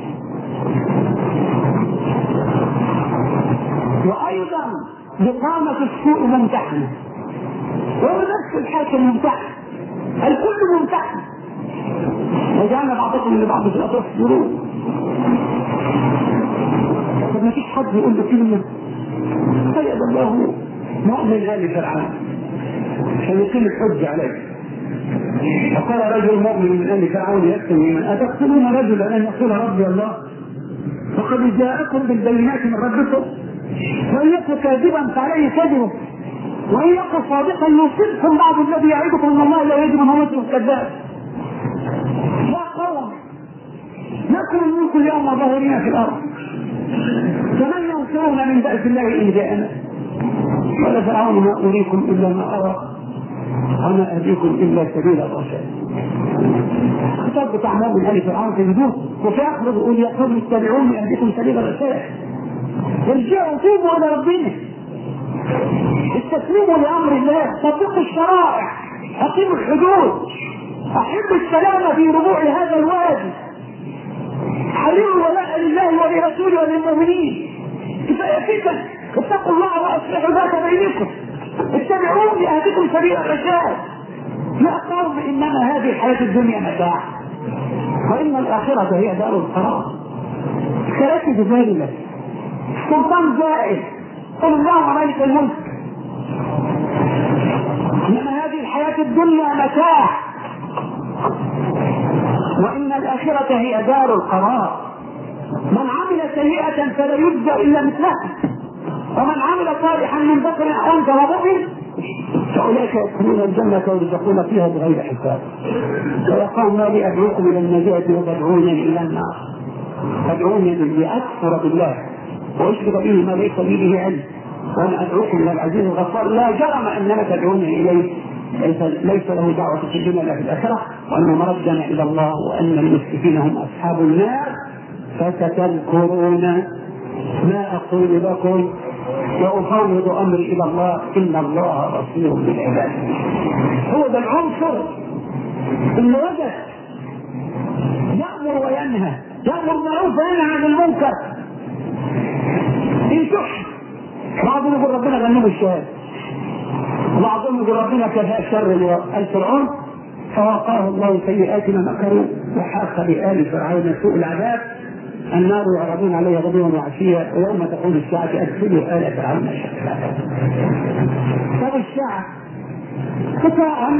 وأيضا بقامة السوء ممتحنة، وهو نفس الحاكم ممتحن، الكل ممتحن. وجعلنا بعضكم لبعض في الأطراف الظروف. طب ما فيش حد يقول له كلمة قيد الله مؤمن آل فرعون عشان يقيم الحج عليه. فقال رجل مؤمن من آل فرعون يكتب من أتقتلون رجلا أن يقول ربي الله فقد جاءكم بالبينات من ربكم وإن يكن كاذبا فعليه كذبه وإن يكن صادقا يصبكم بعض الذي يعيدكم أن الله لا يجب أن هو كذاب. يا قوم نكن الملك اليوم ظاهرين في الأرض فمن ينصرنا من بأس الله إن جاءنا. قال فرعون ما أريكم إلا ما أرى وما أهديكم إلا سبيل الرشاد. الكتاب بتاع مؤمن آل فرعون في الهدوء وفي آخر يقول يا قوم اتبعوني أهديكم سبيل الرشاد. ارجعوا توبوا إلى ربنا، استسلموا لأمر الله، طبقوا الشرائع، أقيموا الحدود، أحبوا السلام في ربوع هذا الوادي، حللوا ولاء لله ولرسوله وللمؤمنين. كفاية كده، اتقوا الله وأصلحوا ذات بينكم، اتبعوني أهدكم سبيل الرشاد. يا قوم إنما هذه الحياة الدنيا متاع وإن الآخرة هي دار القرار. كراسي ذلك سلطان زائد قل الله مالك الملك. إنما هذه الحياة الدنيا متاع وإن الآخرة هي دار القرار. من عمل سيئة فلا يجزى إلا مثلها ومن عمل صالحا من ذكر أو أنثى ومؤمن فأولئك يدخلون الجنة ويرزقون فيها بغير حساب. ويا قوم ما لي أدعوكم إلى النجاة وتدعونني إلى النار. تدعونني لأكفر بالله وأشرك به ما ليس لي به علم وأنا أدعوكم إلى العزيز الغفار. لا جرم أنما تدعونني إليه ليس له دعوة في الدنيا ولا في الآخرة وأن مردنا إلى الله وأن المسرفين هم أصحاب النار. فستذكرون ما أقول لكم وأفوض أمري إلى الله إن الله بصير بالعباد. هو ده العنصر اللي وجد يأمر وينهى، يأمر بالمعروف وينهى عن المنكر. ينكح بعضهم يقول ربنا غنم الشهادة، وبعضهم يقول ربنا كفى الشر الفرعون فوقاه الله سيئات ما مكروا وحاق بآل فرعون سوء العذاب النار يعرضون عليها غدوا وعشيا ويوم تقول الساعة أدخلوا آل فرعون أشد العذاب. طب الساعة قطاعا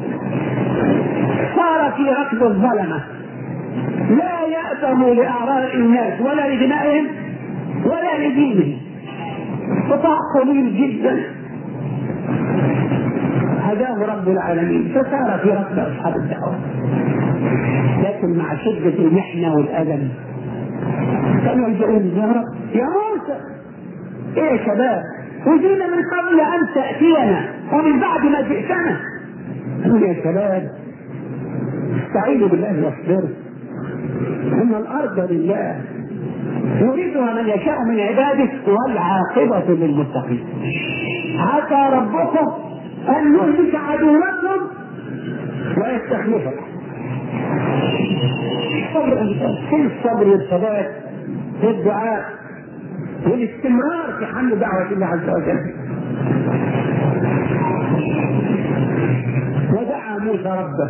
صار في ركب الظلمة لا يأتموا لأعراض الناس ولا لدمائهم ولا لدينهم، قطاع قليل جدا هداه رب العالمين فصار في ركب أصحاب الدعوة. لكن مع شدة المحنة والألم كانوا يلجؤون يا رب يا موسى ايه يا شباب وجينا من قبل ان تأتينا ومن بعد ما جئتنا. قالوا يا شباب استعينوا بالله واصبروا ان الارض لله يريدها من يشاء من عباده والعاقبة للمتقين. عسى ربكم ان يهلك عدوكم ويستخلفكم. كل الصبر والثبات والدعاء والاستمرار في حمل دعوة الله عز وجل. ودعا موسى ربه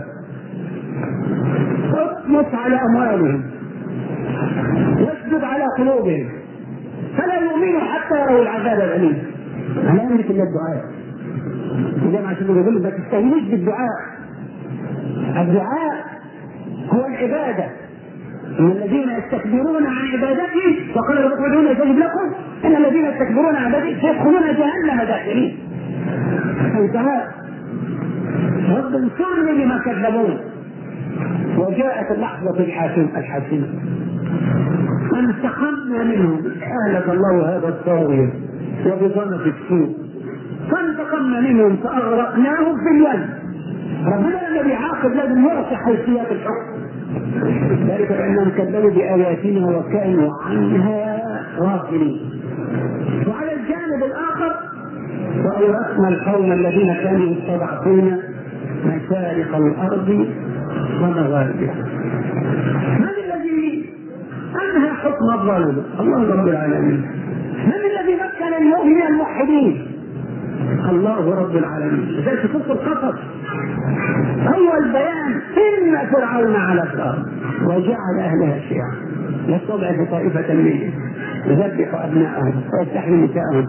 اطمس على اموالهم واسجد على قلوبهم فلا يؤمنوا حتى يروا العذاب الأليم. لا يملك الا الدعاء. زي ما عشان يقول ما تستهينوش بالدعاء. الدعاء هو العبادة. إن الذين يستكبرون عن عبادته فقال ربكم ادعوني استجب لكم إن الذين يستكبرون عن عبادته سيدخلون جهنم داخلين. الدعاء رب انصرني لما كذبون. وجاءت اللحظة الحاسمة فانتقمنا منهم أهلك الله هذا الطاغية وبطانة السوء فانتقمنا منهم فأغرقناهم في اليم. ربنا الذي عاقب لازم يعطي حيثيات الحكم ذلك بأنهم كذبوا بآياتنا وكانوا عنها غافلين. وعلى الجانب الآخر وأورثنا القوم الذين كانوا يستضعفون مشارق الأرض ومغاربها. من الذي أنهى حكم الظالم؟ الله رب العالمين. من الذي مكن المؤمنين الموحدين؟ الله رب العالمين. لذلك في سورة القصص أول بيان إن فرعون علا في الأرض وجعل أهلها شيعا يستضعف طائفة منهم يذبح أبناءهم ويستحيي نساءهم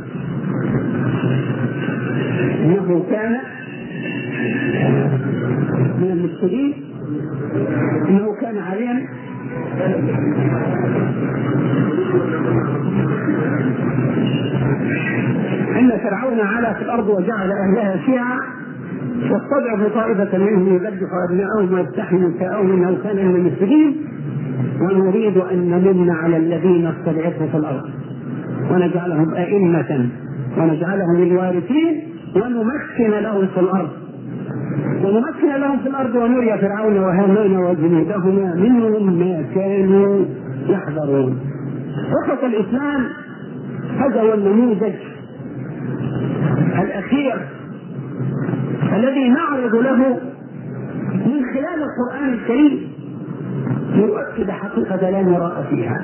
إنه كان من المفسدين إنه كان عاليا إن فرعون علا في الأرض وجعل أهلها شيعا واستضعف طائفة منهم يذبح أبناءهم ويستحيي نساءهم إنه كان من المفسدين ونريد أن نمن على الذين استضعفوا في الأرض ونجعلهم أئمة ونجعلهم الوارثين ونمكن لهم في الأرض ونري فرعون وهامان وجنودهما منهم ما كانوا يحذرون. أخوة الإسلام هذا هو النموذج الأخير الذي نعرض له من خلال القرآن الكريم يؤكد حقيقة لا مراء فيها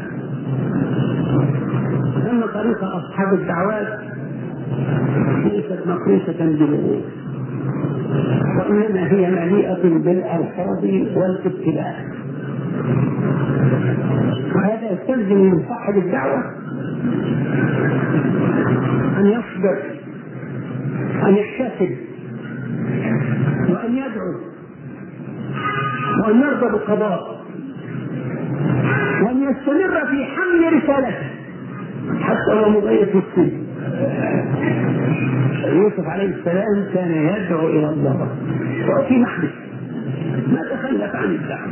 أن طريقة أصحاب الدعوات ليست مقروسة بالوجود وإنما هي مليئة بالألفاظ والابتلاء. وهذا يستلزم من صاحب الدعوة أن يصبر أن يحتسب وأن يدعو وأن يرضى بالقضاء وأن يستمر في حمل رسالته حتى لو مضيف السجن. يوسف عليه السلام كان يدعو إلى الله وفي محبس ما تخلف عن الدعوة.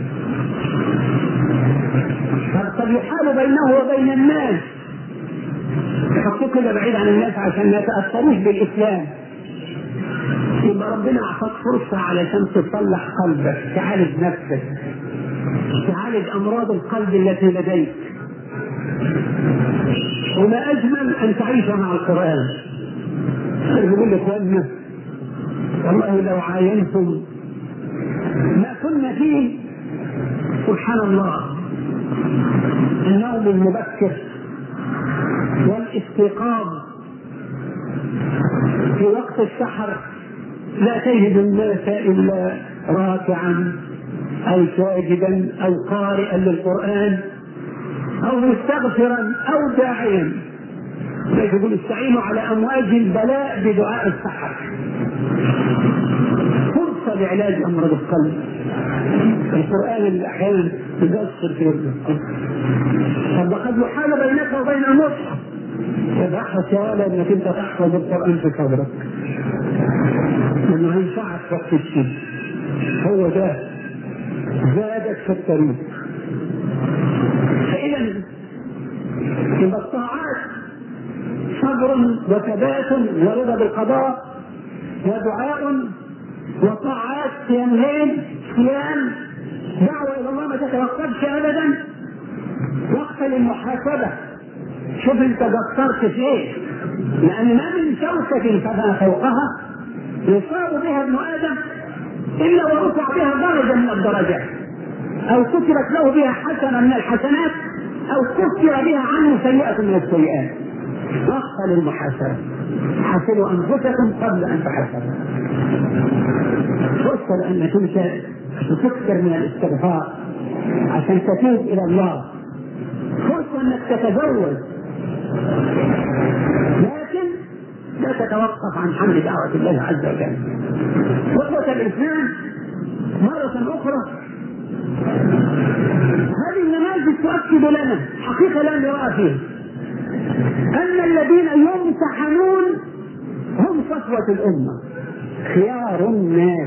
قد يحال بينه وبين الناس يحطوه كده بعيد عن الناس عشان ما يتأثروش بالإسلام. يبقى ربنا أعطاك فرصة علشان تصلح قلبك تعالج نفسك تعالج أمراض القلب التي لديك وما أجمل أن تعيش مع القرآن. يقول لك والله لو عاينتم ما كنا فيه، سبحان الله، النوم المبكر والاستيقاظ في وقت السحر، لا تجد الناس إلا راكعا أو ساجدا أو قارئا للقرآن أو مستغفرا أو داعيا. يقول استعينوا على أمواج البلاء بدعاء السحر. فرصة لعلاج أمراض القلب. القرآن اللي أحيانا يقصر في القلب. طب وقد يحال بينك وبين المصحف، يبحث يا ولد انك انت تحفظ القرآن في صدرك، لأنه هينفعك وقت الشيء. هو ده زادك في الطريق. فإذا يبقى الطاعات صبر وثبات ورضا بالقضاء ودعاء، وطاعات صيام ليل، صيام، دعوة إلى الله ما تتوقفش أبدا. وقت للمحاسبة، شوف انت قصرت في ايه، لأن ما من شوكة فما فوقها يصاب بها ابن آدم إلا ورفع بها درجة من الدرجات، أو كتبت له بها حسنة من الحسنات، أو كفر بها عنه سيئة من السيئات. وقت للمحاسبة، حاسبوا أنفسكم قبل أن تحاسبوا. فرصة أنك أنت تكثر من الاستغفار عشان تتوب إلى الله. فرصة أنك تتزوج، لكن لا تتوقف عن حمل دعوة الله عز وجل. فرصة الإسلام مرة أخرى. هذه النماذج تؤكد لنا حقيقة لا نرى فيها أن الذين يمتحنون هم صفوة الأمة، خيار الناس،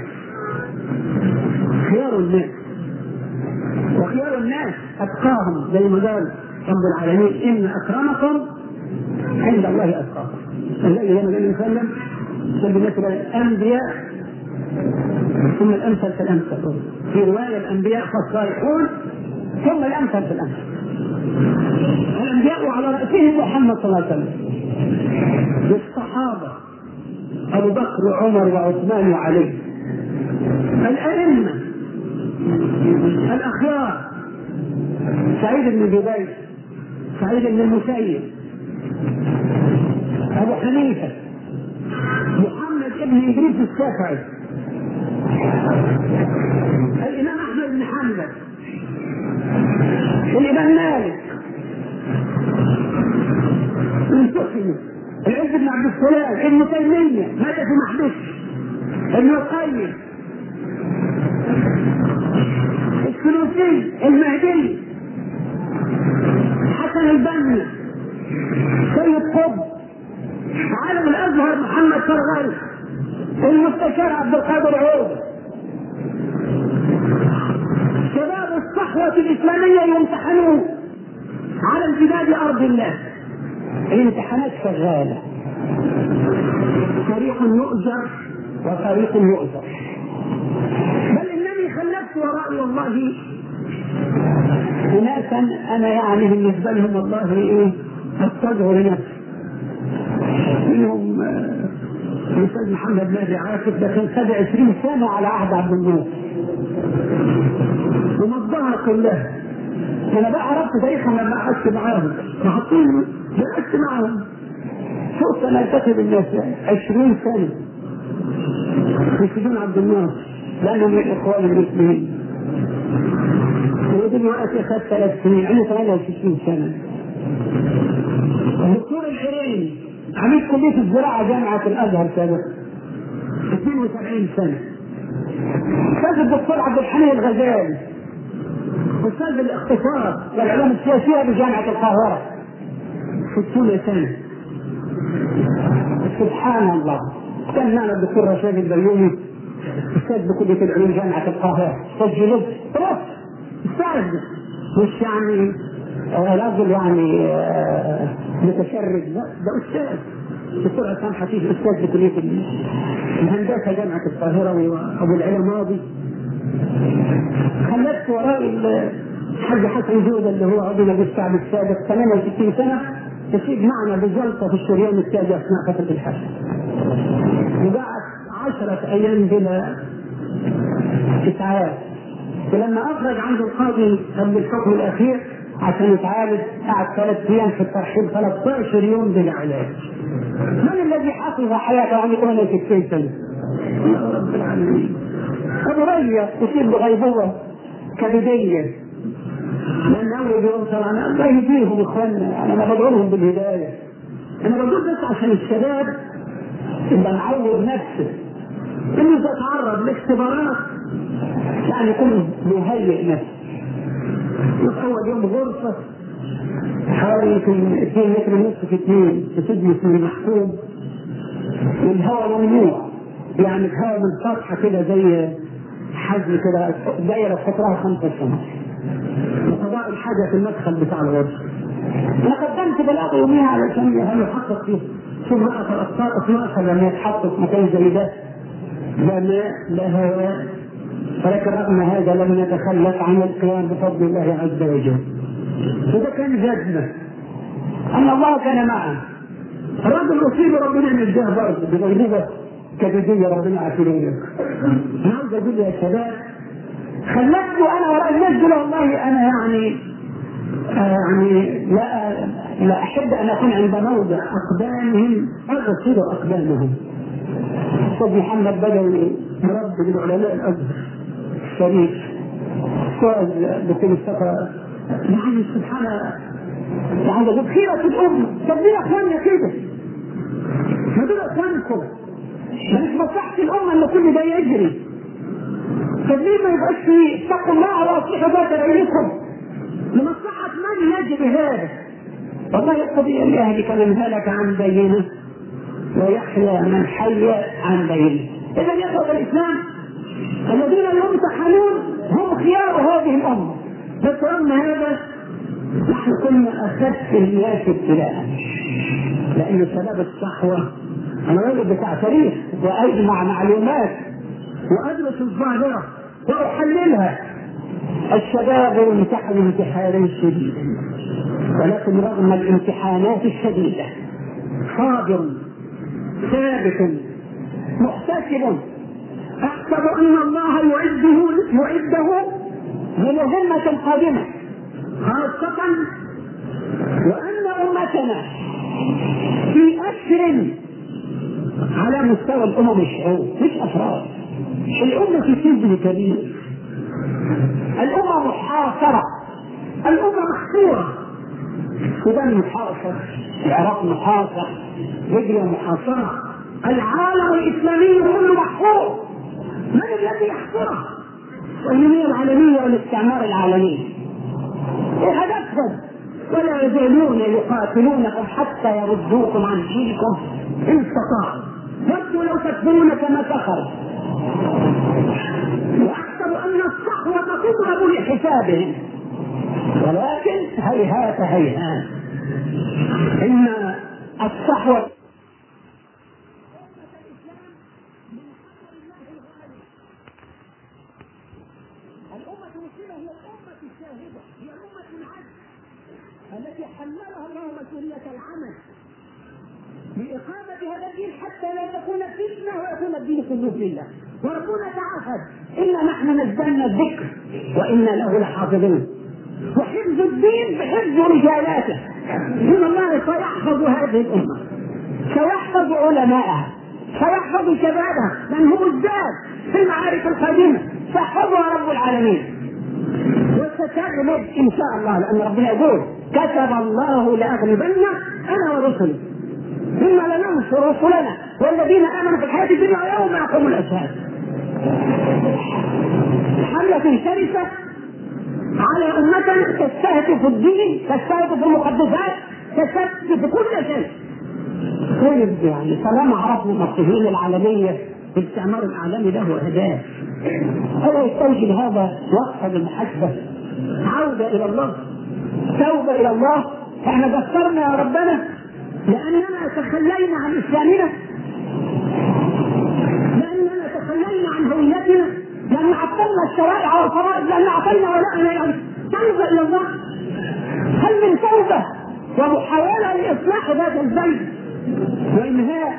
خيار الناس، وخيار الناس أتقاهم، زي ما قال رب العالمين إن أكرمكم عند الله أتقاكم. الذي لما قال يسلم مثل الأنبياء ثم الأمثل فالأمثل، في رواية الأنبياء فالصالحون ثم الأمثل فالأمثل. الأنبياء على رأسهم محمد صلى الله عليه وسلم، والصحابة أبو بكر وعمر وعثمان وعلي، الأئمة الأخيار، سعيد بن جبير، سعيد بن المسيب، أبو حنيفة، محمد بن إدريس الشافعي، الإمام أحمد بن حنبل، الإمام مالك، العز بن عبد السلام، ابن تيمية مات في محبس، ابن القيم، السلوسي، المهدي، حسن البنا، سيد قطب، عالم الأزهر محمد فرغلي، المستشار عبد القادر عوض. شباب الصحوة الإسلامية يمتحنون على امتداد أرض الله. الامتحانات شغالة، فريق يؤجر وفريق يؤجر. بل إنني خلفت ورائي والله أناسا أنا يعني بالنسبة لهم والله إيه أستجعر لنفسي. منهم الأستاذ محمد نادي عاكف، ده كان خد 20 سنة على عهد عبد الناصر ومضاها كلها. أنا بقى عرفت تاريخهم لما قعدت معاهم، فحطوني قعدت معاهم شوف أنا ألتقي بالناس 20 سنة في سجون عبد الناصر لأنهم من الإخوان المسلمين. ودلوقتي أخذ 3 سنين، أنا 68 سنة. الدكتور الحريري عميد كلية الزراعة جامعة الأزهر سابقا 72 سنة. أستاذ الدكتور عبد الحميد الغزالي أستاذ الاقتصاد والعلوم السياسية بجامعة القاهرة 60 سنة. سبحان الله. كان معنا الدكتور رشاد البيومي أستاذ بكلية العلوم جامعة القاهرة، أستاذ جلد أستاذ مش يعني رجل يعني متشرد، لا ده أستاذ. الدكتور عصام حفيظ أستاذ بكلية الهندسة جامعة القاهرة وأبو العلا ماضي. خلفت وراء الحاج حسن جودة اللي هو عضو مجلس الشعب السابق 68 سنة تصيب معنا بجلطة في الشريان التاجي أثناء فترة الحج، وقعد 10 أيام بلا إسعاف، ولما أخرج عنده القاضي قبل الحكم الأخير عشان يتعالج قعد 3 أيام في الترحيب، 13 يوم بلا علاج. من الذي حافظ حياته عن 68 سنة؟ الله رب العالمين. أبو ريا يصيب بغيبوبة كبدية، لأن أول يوم طبعا الله يهديهم إخواننا، أنا بدعو لهم بالهداية، أنا بقول بس عشان الشباب يبقى معود نفسه إنه يتعرض لاختبارات، يعني يكون مهيئ نفسه. أول يوم غرفة حوالي 2 متر ونص في 2 في سجن اسمه المحكوم، والهواء ممنوع، يعني الهواء من سطحة كده زي حجم كده دايرة قطرها 5 سم، وقضاء الحاجة في المدخل بتاع الغرفة. أنا قدمت بلاغ يوميها علشان يحقق فيه شو رأس الأطفال 12 لما يتحطوا في مكان زي ده، لا ماء لا هواء، ولكن رغم هذا لم نتخلف عن القيام بفضل الله عز وجل. وده كان جدنا أن الله كان معه. الرجل أصيب ربنا نجاه برضه بغيبوبة كبدية، ربنا عافينا. أنا عاوز أقول يا شباب خلتني أنا وراء الناس دول، والله أنا يعني لا أحب أن أكون عند موضع أقدامهم أغسل أقدامهم. أستاذ محمد بدوي مربي من علماء الأزهر الشريف، أستاذ دكتور مصطفى، يعني سبحان الله، يعني أقول خيرة الأمة. طب ليه أخواننا كده؟ ما دول أخوانكم، مش مصلحة الأمة إن كل ده يجري. طب ليه ما يبقاش فيه اتقوا الله وأصلحوا ذات بينكم لمصلحة من يجري هذا؟ والله يقضي أن يهلك من هلك عن بينه ويحيى من حي عن بينه. إذا يا إخوة الإسلام الذين يمتحنون هم خيار هذه الأمة، بس رغم هذا نحن كنا أخذت الناس ابتلاء، لأن سبب الصحوة أنا راجل بتاع تاريخ وأجمع معلومات وأدرس الظاهرة وأحللها. الشباب يمتحن امتحانا شديدا، ولكن رغم الامتحانات الشديدة صابر ثابت محتسب، أحسب أن الله يعده لمهمة قادمة، خاصة وأن أمتنا في أسر على مستوى الأمم الشعوب مش أفراد. الأمة في سجن كبير، الأمة محاصرة، الأمة محصورة، السودان محاصر، العراق محاصر، ليبيا محاصرة، العالم الإسلامي كله محصور. من الذي يحصره؟ الأممية العالمية والاستعمار العالمي. هدفهم ولا يزالون يقاتلونكم حتى يردوكم عن دينكم إن استطاعوا، ودوا لو تكفرون كما كفروا. وأحسب أن الصحوة تضرب لحسابهم، ولكن هيهات هيهات، إن الصحوة الأمة المسلمة هي الأمة الشاهدة، هي الأمة العدل التي حملها الله مسؤولية العمل بإقامة هذا الدين حتى لا تكون فتنة ويكون الدين كله لله. وربنا تعهد إنا نحن نزلنا الذكر وإنا له لحافظون، وحفظ الدين بحفظ رجالاته. إن الله سيحفظ هذه الأمة، سيحفظ علماءها، سيحفظ شبابها، من هم الزاد في المعارك القادمة سيحفظها رب العالمين، وستغلب إن شاء الله، لأن ربنا يقول كتب الله لأغلبن أنا ورسلي إنا لننصر رسلنا والذين آمنوا في الحياة الدنيا ويوم يقوم الأشهاد. حملة شرسة على أمة تستهدف الدين، تستهدف المقدسات، تستهدف كل شيء. طيب يعني طالما عرفنا المصلحين العالمية الاستعمار العالمي له أهداف، هو يستوجب هذا وقفة المحاسبة، عودة إلى الله، توبة إلى الله. احنا قصرنا يا ربنا لأننا تخلينا عن إسلامنا، لأننا تخلينا عن هويتنا، لأن عطلنا الشرائع والفرائض، لأن عطلنا ولاءنا تلجأ إلى الله؟ هل من توبة ومحاولة لإصلاح ذات البيت وإنهاء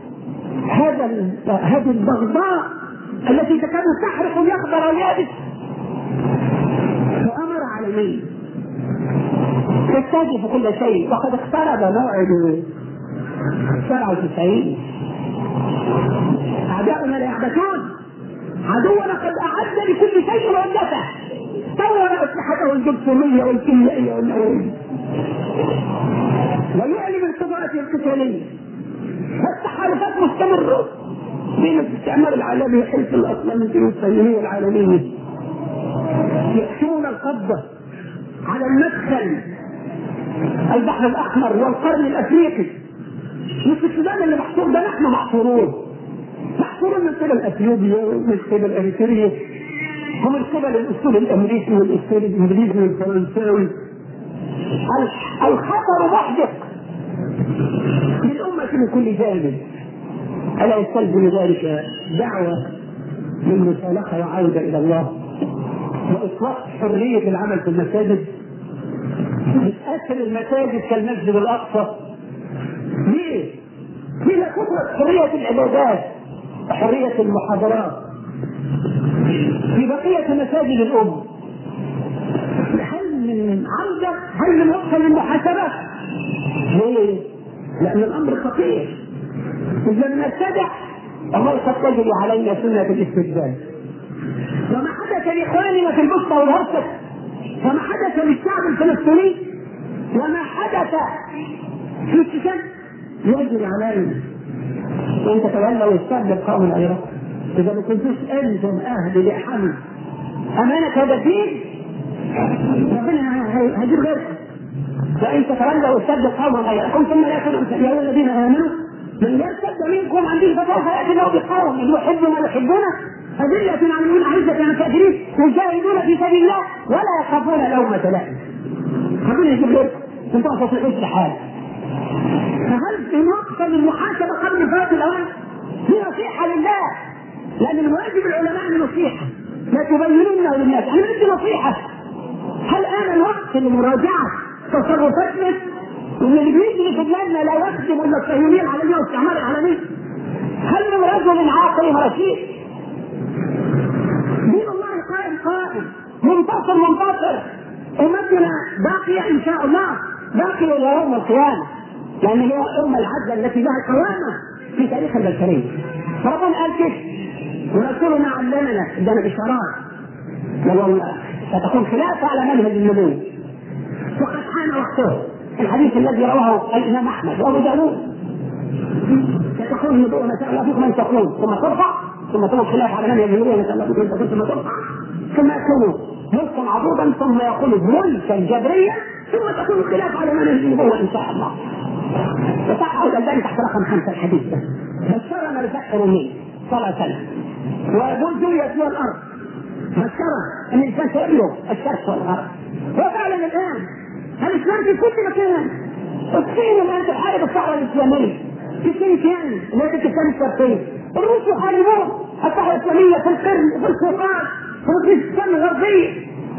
هذه البغضاء التي تكاد تحرق اليخضر واليابس؟ فأمر على يستهدف كل شيء، وقد اقترب موعد 97. أعداؤنا لا يعبثون، عدونا قد أعد لكل شيء عدته، طور أسلحته الجرثومية والكيميائية والنووية، ويعلن القدرات القتالية، والتحالفات مستمرة بين الاستعمار العالمي وحلف الأطلنطي والصهيونية العالمية، يحشون القبضة على المدخل البحر الأحمر والقرن الأفريقي. مش السودان اللي محصور ده، نحن محصورون من قبل اثيوبيا ومن قبل اريتريا ومن قبل الاسطول الامريكي والاسطول الانجليزي والفرنساوي. الخطر محدق للامه من كل جانب. الا يستلزم ذلك دعوه للمصالحه وعوده الى الله واطلاق حريه العمل في المساجد، بتاثر المساجد كالمسجد الاقصى. ليه؟ إذا كثرت حرية العبادات وحرية المحاضرات في بقية مساجد الأمة، هل من عودة؟ هل من وقت للمحاسبة؟ ليه؟ لأن الأمر خطير. إذا لم نتبع الله قد تجري علينا سنة الاستبداد. وما حدث لإخواننا في البوسنة والهرسك، وما حدث للشعب الفلسطيني، وما حدث في الشيشان يجري علينا. وانت تولى ويستبدل قوم غيرك. اذا ما كنتوش انتم اهل لحمل امانه هذا الدين، ربنا هيجيب غيركم. وان تتولى ويستبدل قوم غيركم ثم لا يكون امثالكم. يا الذين امنوا من يرتد منكم عن دين فسوف ياتي الله بقوم يحبون ويحبونه أذلة على المؤمنين أعزة على الكافرين يجاهدون في سبيل الله ولا يخافون لومة لائم. ربنا يجيب غيركم انتم تصلحون الحال. فهل في مقصد المحاسبة قبل فوات الأوان؟ في نصيحة لله، لأن الواجب العلماء النصيحة، لا تبينونه للناس. أنا بدي نصيحة. هل آن الوقت لمراجعة تصرفاتنا؟ وإن اللي بيجري في بلادنا لا يخدم إلا الصهيونية العالمية والاستعمار العالمي؟ هل من رجل عاقل رشيد؟ دين الله قائم منتصر. أمتنا باقية إن شاء الله، باقية إلى يوم القيامة، لأن هي الأمة العدل التي لها قوامة في تاريخ البشرية. فربنا قال كده، ورسولنا علمنا ادانا بشارات والله ستكون خلافة على منهج النبوة. وقد حان وقته. الحديث الذي رواه الإمام أحمد وأبو داود، ستكون النبوة ما شاء الله فيكم أن تكون ثم ترفع، ثم تكون خلاف على منهج النبوة ما شاء الله فيكم أن تكون ثم ترفع، ثم يكون ملكا عضوضا، ثم يكون ملكا جبريا، ثم تكون خلاف على منهج النبوة إن شاء الله. وصححه الألباني تحت رقم 5 الحديث ده. بشرنا بفتح رومي صلى الله عليه وسلم وبلدية والأرض، بشرنا أن الإنسان سيبلغ الشرق والغرب. وفعلا الآن الإسلام في كل مكان. الصين الآن تحارب الثورة الإسلامية في شينجيانغ اللي هي تركستان الشرقية. الروس يحاربون الثورة الإسلامية في القرن، في القوقاز، في الشام الغربية.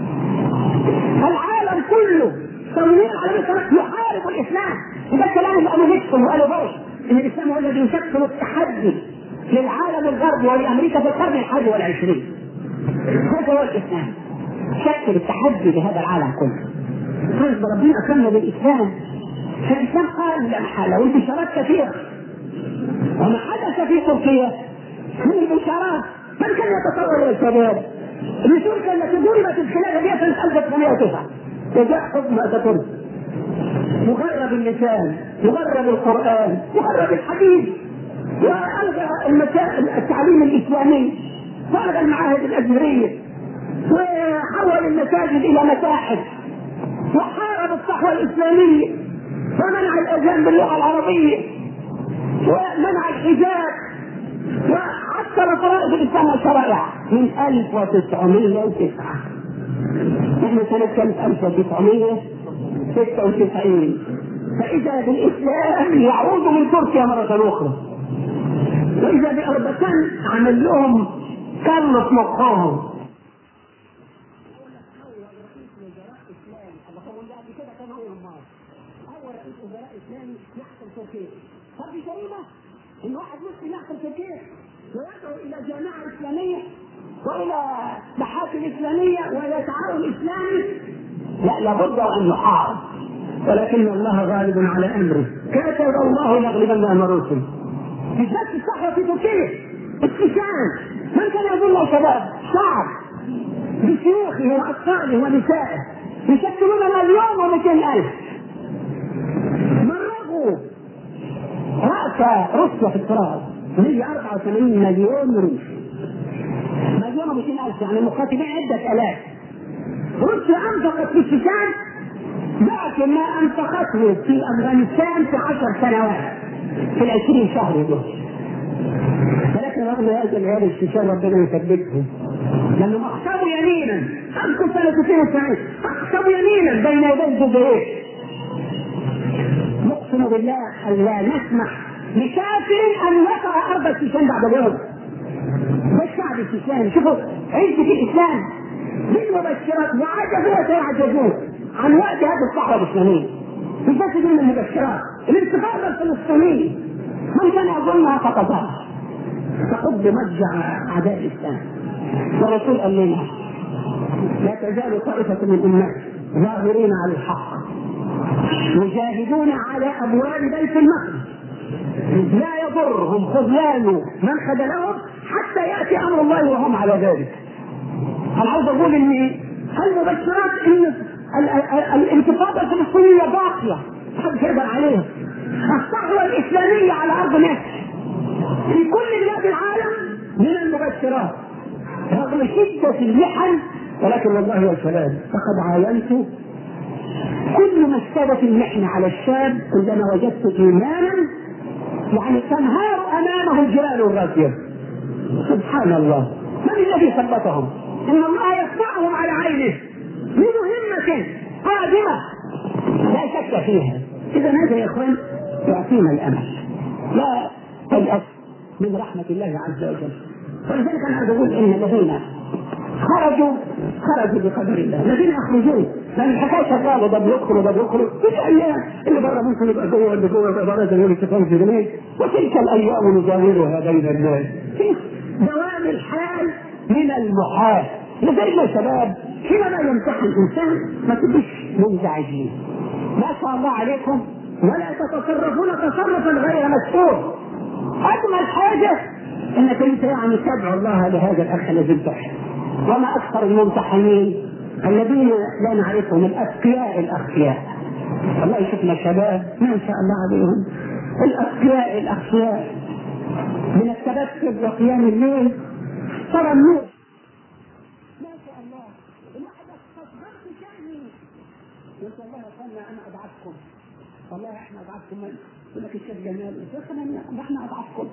العالم كله الصهيونية العالمية يحارب الإسلام. وده كلام اللي قالوا نيكسون وقالوا بوش ان الاسلام هو الذي يشكل التحدي للعالم الغربي ولامريكا في القرن 21. هذا هو الاسلام، شكل التحدي لهذا العالم كله. طيب ربنا اكرمنا بالاسلام، فالاسلام قائم لا محاله والبشارات كثيره. وما حدث في تركيا من البشارات من كان يتصور الشباب بتركيا التي ضربت الخلافه بها سنه 1909 وجاء حكم اتاتورك مغرب اللسان، مغرب القرآن، مغرب الحديث، وألغى التعليم الإسلامي، وألغى المعاهد الأزهرية، وحول المساجد إلى متاحف، وحارب الصحوة الإسلامية، ومنع الأذان باللغة العربية، ومنع الحجاب، وعطل فرائض الإسلام والشرائع من 1909. نحن سنة 1996. فإذا بالإسلام يعود من تركيا مرة أخرى، وإذا بأربكان عمل لهم كلف مقاهم. اسلامي. الله طب واللي قبل كده كان هو النار. اول رئيس وزراء اسلامي يحكم تركيا. طب دي جريمه ان واحد مسلم يحكم تركيا ويدعو الى جامعه اسلاميه والى محاكم اسلاميه والى تعاون اسلامي؟ لا، لابد ان يحارب، ولكن الله غالب على امره. كتب الله يغلبن امر الرسل. في نفس الصحراء في تركيا السجان من كان يقول له شباب شعب بشيوخه واطفاله ونسائه يشكلون 1,200,000 مرغوا راس روسيا في التراب. 184 مليون روس، 1,200,000 يعني مقاتلين عده الاف. روسيا انفقت في السجان ضعف ما انفقته في افغانستان في 10 سنوات في 20 شهر دول. ولكن رغم هذا الشيشان ربنا يثبتهم لانهم اخطبوا يمينا. اذكر سنه 92 اخطبوا يمينا بين يدي الجزائر. نقسم بالله ان لا نسمح لكافر ان يقع ارض الشيشان بعد اليوم. ده الشعب الشيشاني. شوفوا عيش في الاسلام بالمبشرات وعجبوا وسيعجبون عن وقت هذه الصحراء الاسلاميه. مش بس من المبشرات، الانتفاضه الفلسطينيه من كان يظنها خططات تقض مضجع اعداء الاسلام. والرسول قال لنا لا تزال طائفه من الناس ظاهرين على الحق يجاهدون على ابواب بيت المقدس لا يضرهم خذلان من خذلهم حتى ياتي امر الله وهم على ذلك. انا عاوز اقول ان المبشرات ان الانتفاضه الفلسطينيه باقيه محدش يقدر عليها. الصحوه الاسلاميه على ارض مصر في كل بلاد العالم من المبشرات رغم شده المحن. ولكن والله والسلام فقد عاينت كل ما اشتدت المحنه على الشاب عندما وجدت ايمانا يعني تنهار امامه الجبال الراسيه. سبحان الله، من الذي ثبتهم؟ ان الله يرفعهم على عينه بمهمه قادمه لا شك فيها. اذا هذا يا اخوان يعطينا الامل، لا تيأس من رحمه الله عز وجل. ولذلك انا عايز اقول ان الذين خرجوا بقدر الله، الذين يخرجون لان الحكايه شغاله، ده بيدخل وده بيخرج. تلك الايام اللي بره ممكن يبقى جوه، اللي جوه يبقى بره، زي ما بيقولوا في جنيه. وتلك الايام نداولها بين الناس. دوام الحال من المحال. لذلك يا شباب حينما يمتحن الانسان ما تبقوش منزعجين، ما شاء الله عليكم، ولا تتصرفون تصرفا غير مشكور. اجمل حاجه انك انت يعني تدعو الله لهذا الاخ الذي امتحن. وما اكثر الممتحنين الذين لا نعرفهم، الاتقياء الاخفياء. الله يشوفنا شباب ما شاء الله عليهم، الاتقياء الاخفياء من التبسم وقيام الليل ترى النور ما شاء الله. الواحد استصغرت شأني قلت والله يا اخوانا انا اضعفكم، والله احنا اضعفكم. يقول لك الشيخ جمال احنا اضعفكم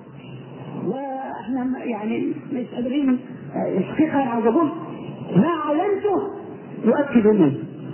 واحنا يعني مش قادرين. الحقيقه انا عاوز اقول ما علمته يؤكد لي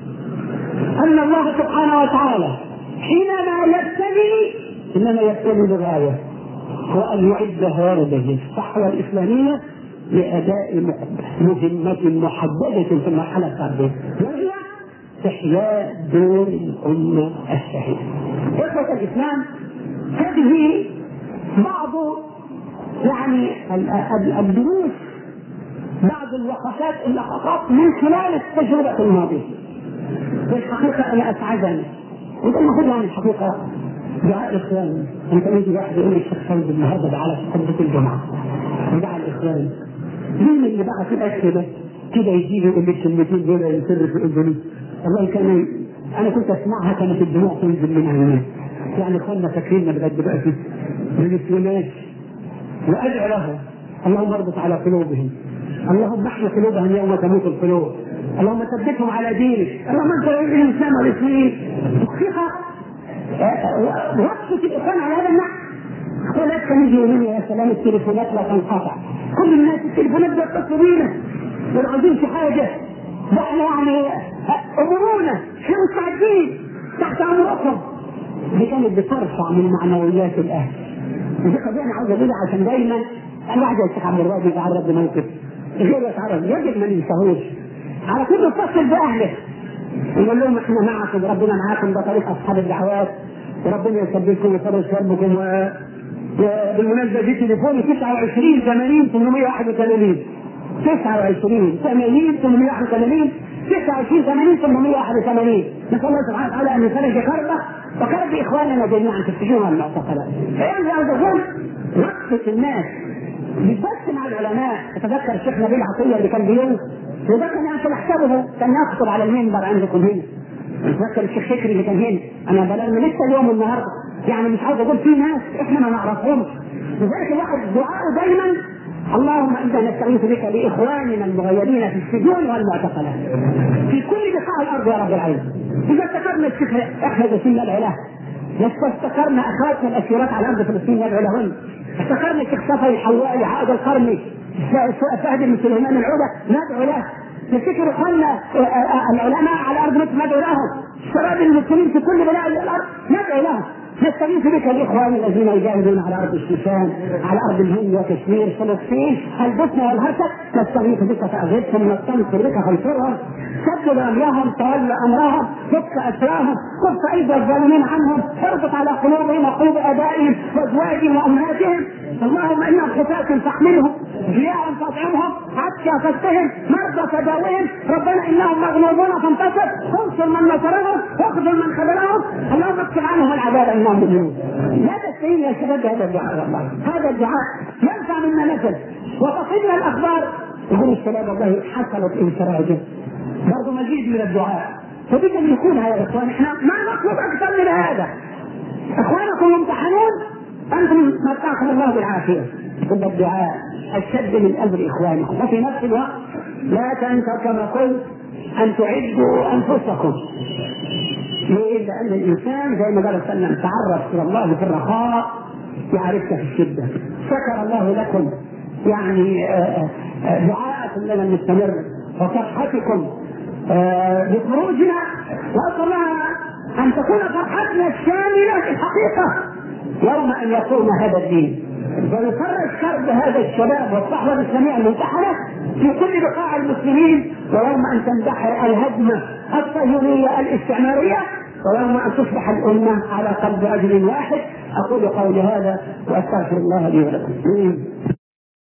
ان الله سبحانه وتعالى حينما يبتلي انما يبتلي بغايه، هو ان يعد هذه الصحوه الاسلاميه لاداء مهمه محدده في المرحله القادمه، وهي احياء دور الامه الشهيده. اخوه الاسلام، هذه بعض يعني الدروس، بعض اللقطات من خلال التجربه الماضيه. في الحقيقه انا اسعدني، وده المفروض يعني الحقيقه دعاء اخواني. انت يجي واحد يقول لي الشيخ خالد النهارده ده على خطبه الجمعه دعاء الاخوان، مين اللي بقى كده يجي لي يقول لي الكلمتين دول يسر في اذني؟ والله كان انا كنت اسمعها كانت الدموع تنزل من عيني. يعني اخواننا فاكريننا لغايه دلوقتي من السنات، وادعو لهم اللهم اربط على قلوبهم، اللهم احيي قلوبهم يوم تموت القلوب، اللهم ثبتهم على دينك، اللهم انصر الانسان والمسلمين. الحقيقه وقفه الاخوان على هذا النحو. اخوانات كانوا يقولوا لي يا سلام التليفونات لا تنقطع، كل الناس التليفونات بيتصلوا بينا والعايزين في حاجه، احنا يعني امورونا احنا مستعدين تحت امركم. دي كانت بترفع من معنويات الاهل. ودي قضيه انا عاوز اقولها عشان دايما الواحد يا شيخ عبد الرازق يتعرض لموقف غير يتعرض، يجب ما ننساهوش على كل يتصل باهله نقول لهم احنا معكم، ربنا معاكم، ده طريق اصحاب الدعوات، وربنا يسددكم ويفرج كربكم. وبالمناسبه دي تليفوني 29 80 881 29 80 881 29 80 881. نسال الله سبحانه وتعالى ان يفرج كربه وكرب اخواننا جميعا في السجون والمعتقلات. فيعني هذا وقفه الناس مش بس مع العلماء. اتذكر الشيخ نبيل عطيه اللي كان بيوم وده كان يعني احسبه كان يخطب على المنبر عندكم هنا. اتذكر الشيخ فكري اللي كان هنا، انا بلغني لسه اليوم النهارده، يعني مش عاوز اقول في ناس احنا ما نعرفهمش. لذلك الواحد دعاءه دايما اللهم انا نستغيث بك لاخواننا المغيبين في السجون والمعتقلات في كل بقاع الارض يا رب العالمين. اذا افتكرنا الشيخ احمد ياسين ندعو له، افتكرنا اخواتنا الاسيرات على ارض فلسطين ندعو لهن، افتكرنا الشيخ صفي الحوالي عقد القرني فهد بن سليمان العودة ندعو له، نفتكر اخواننا العلماء على ارض مصر ندعو لهم، الشباب المسلمين في كل بلاد الارض ندعو لهم. نستغيث بك الاخوان الذين يجاهدون على ارض الشيشان، على ارض الهند وكشمير فلسطين البوسنه والهرسك، نستغيث بك فاغثهم، نستنصر بك فانصرهم، سدد رميهم، تولى امرهم، فك اسراهم، كف ايدي الظالمين عنهم، اربط على قلوبهم وقلوب ابائهم وازواجهم وامهاتهم. اللهم انهم حفاة فاحملهم، جياع فاطعمهم، عطشى فاستهم، مرضى فداوهم، ربنا انهم مغلوبون فانتصر، انصر من نصرهم واخذل من خذلهم، اللهم اكشف عنهم العذاب انهم مؤمنون. لا تستهين يا شباب هذا الدعاء، والله هذا الدعاء ينفع منا نفس. وتصلنا الاخبار يقول الشباب والله حصلت انفراجه، برضو مزيد من الدعاء. فبك ان يكونها يا اخوان، احنا ما نطلب اكثر من هذا. اخوانكم يمتحنون، انتم متعكم الله بالعافيه. ثم الدعاء الشد من امر اخوانكم، وفي نفس الوقت لا تنسوا كما قلت ان تعدوا انفسكم. ليه؟ لان الانسان زي ما قال صلى الله عليه وسلم تعرف الى الله في الرخاء يعرفك في الشده. شكر الله لكم يعني دعاءكم لنا المستمر وصحتكم بخروجنا، واسال الله ان تكون فرحتنا الشامله في الحقيقه يوم ان يقوم هذا الدين ويفرج كرب هذا الشباب والصحوه الاسلاميه الممتحنه في كل بقاع المسلمين، ويوم ان تندحر الهجمه الصهيونيه الاستعماريه، ويوم ان تصبح الامه على قلب رجل واحد. اقول قولي هذا واستغفر الله لي ولكم.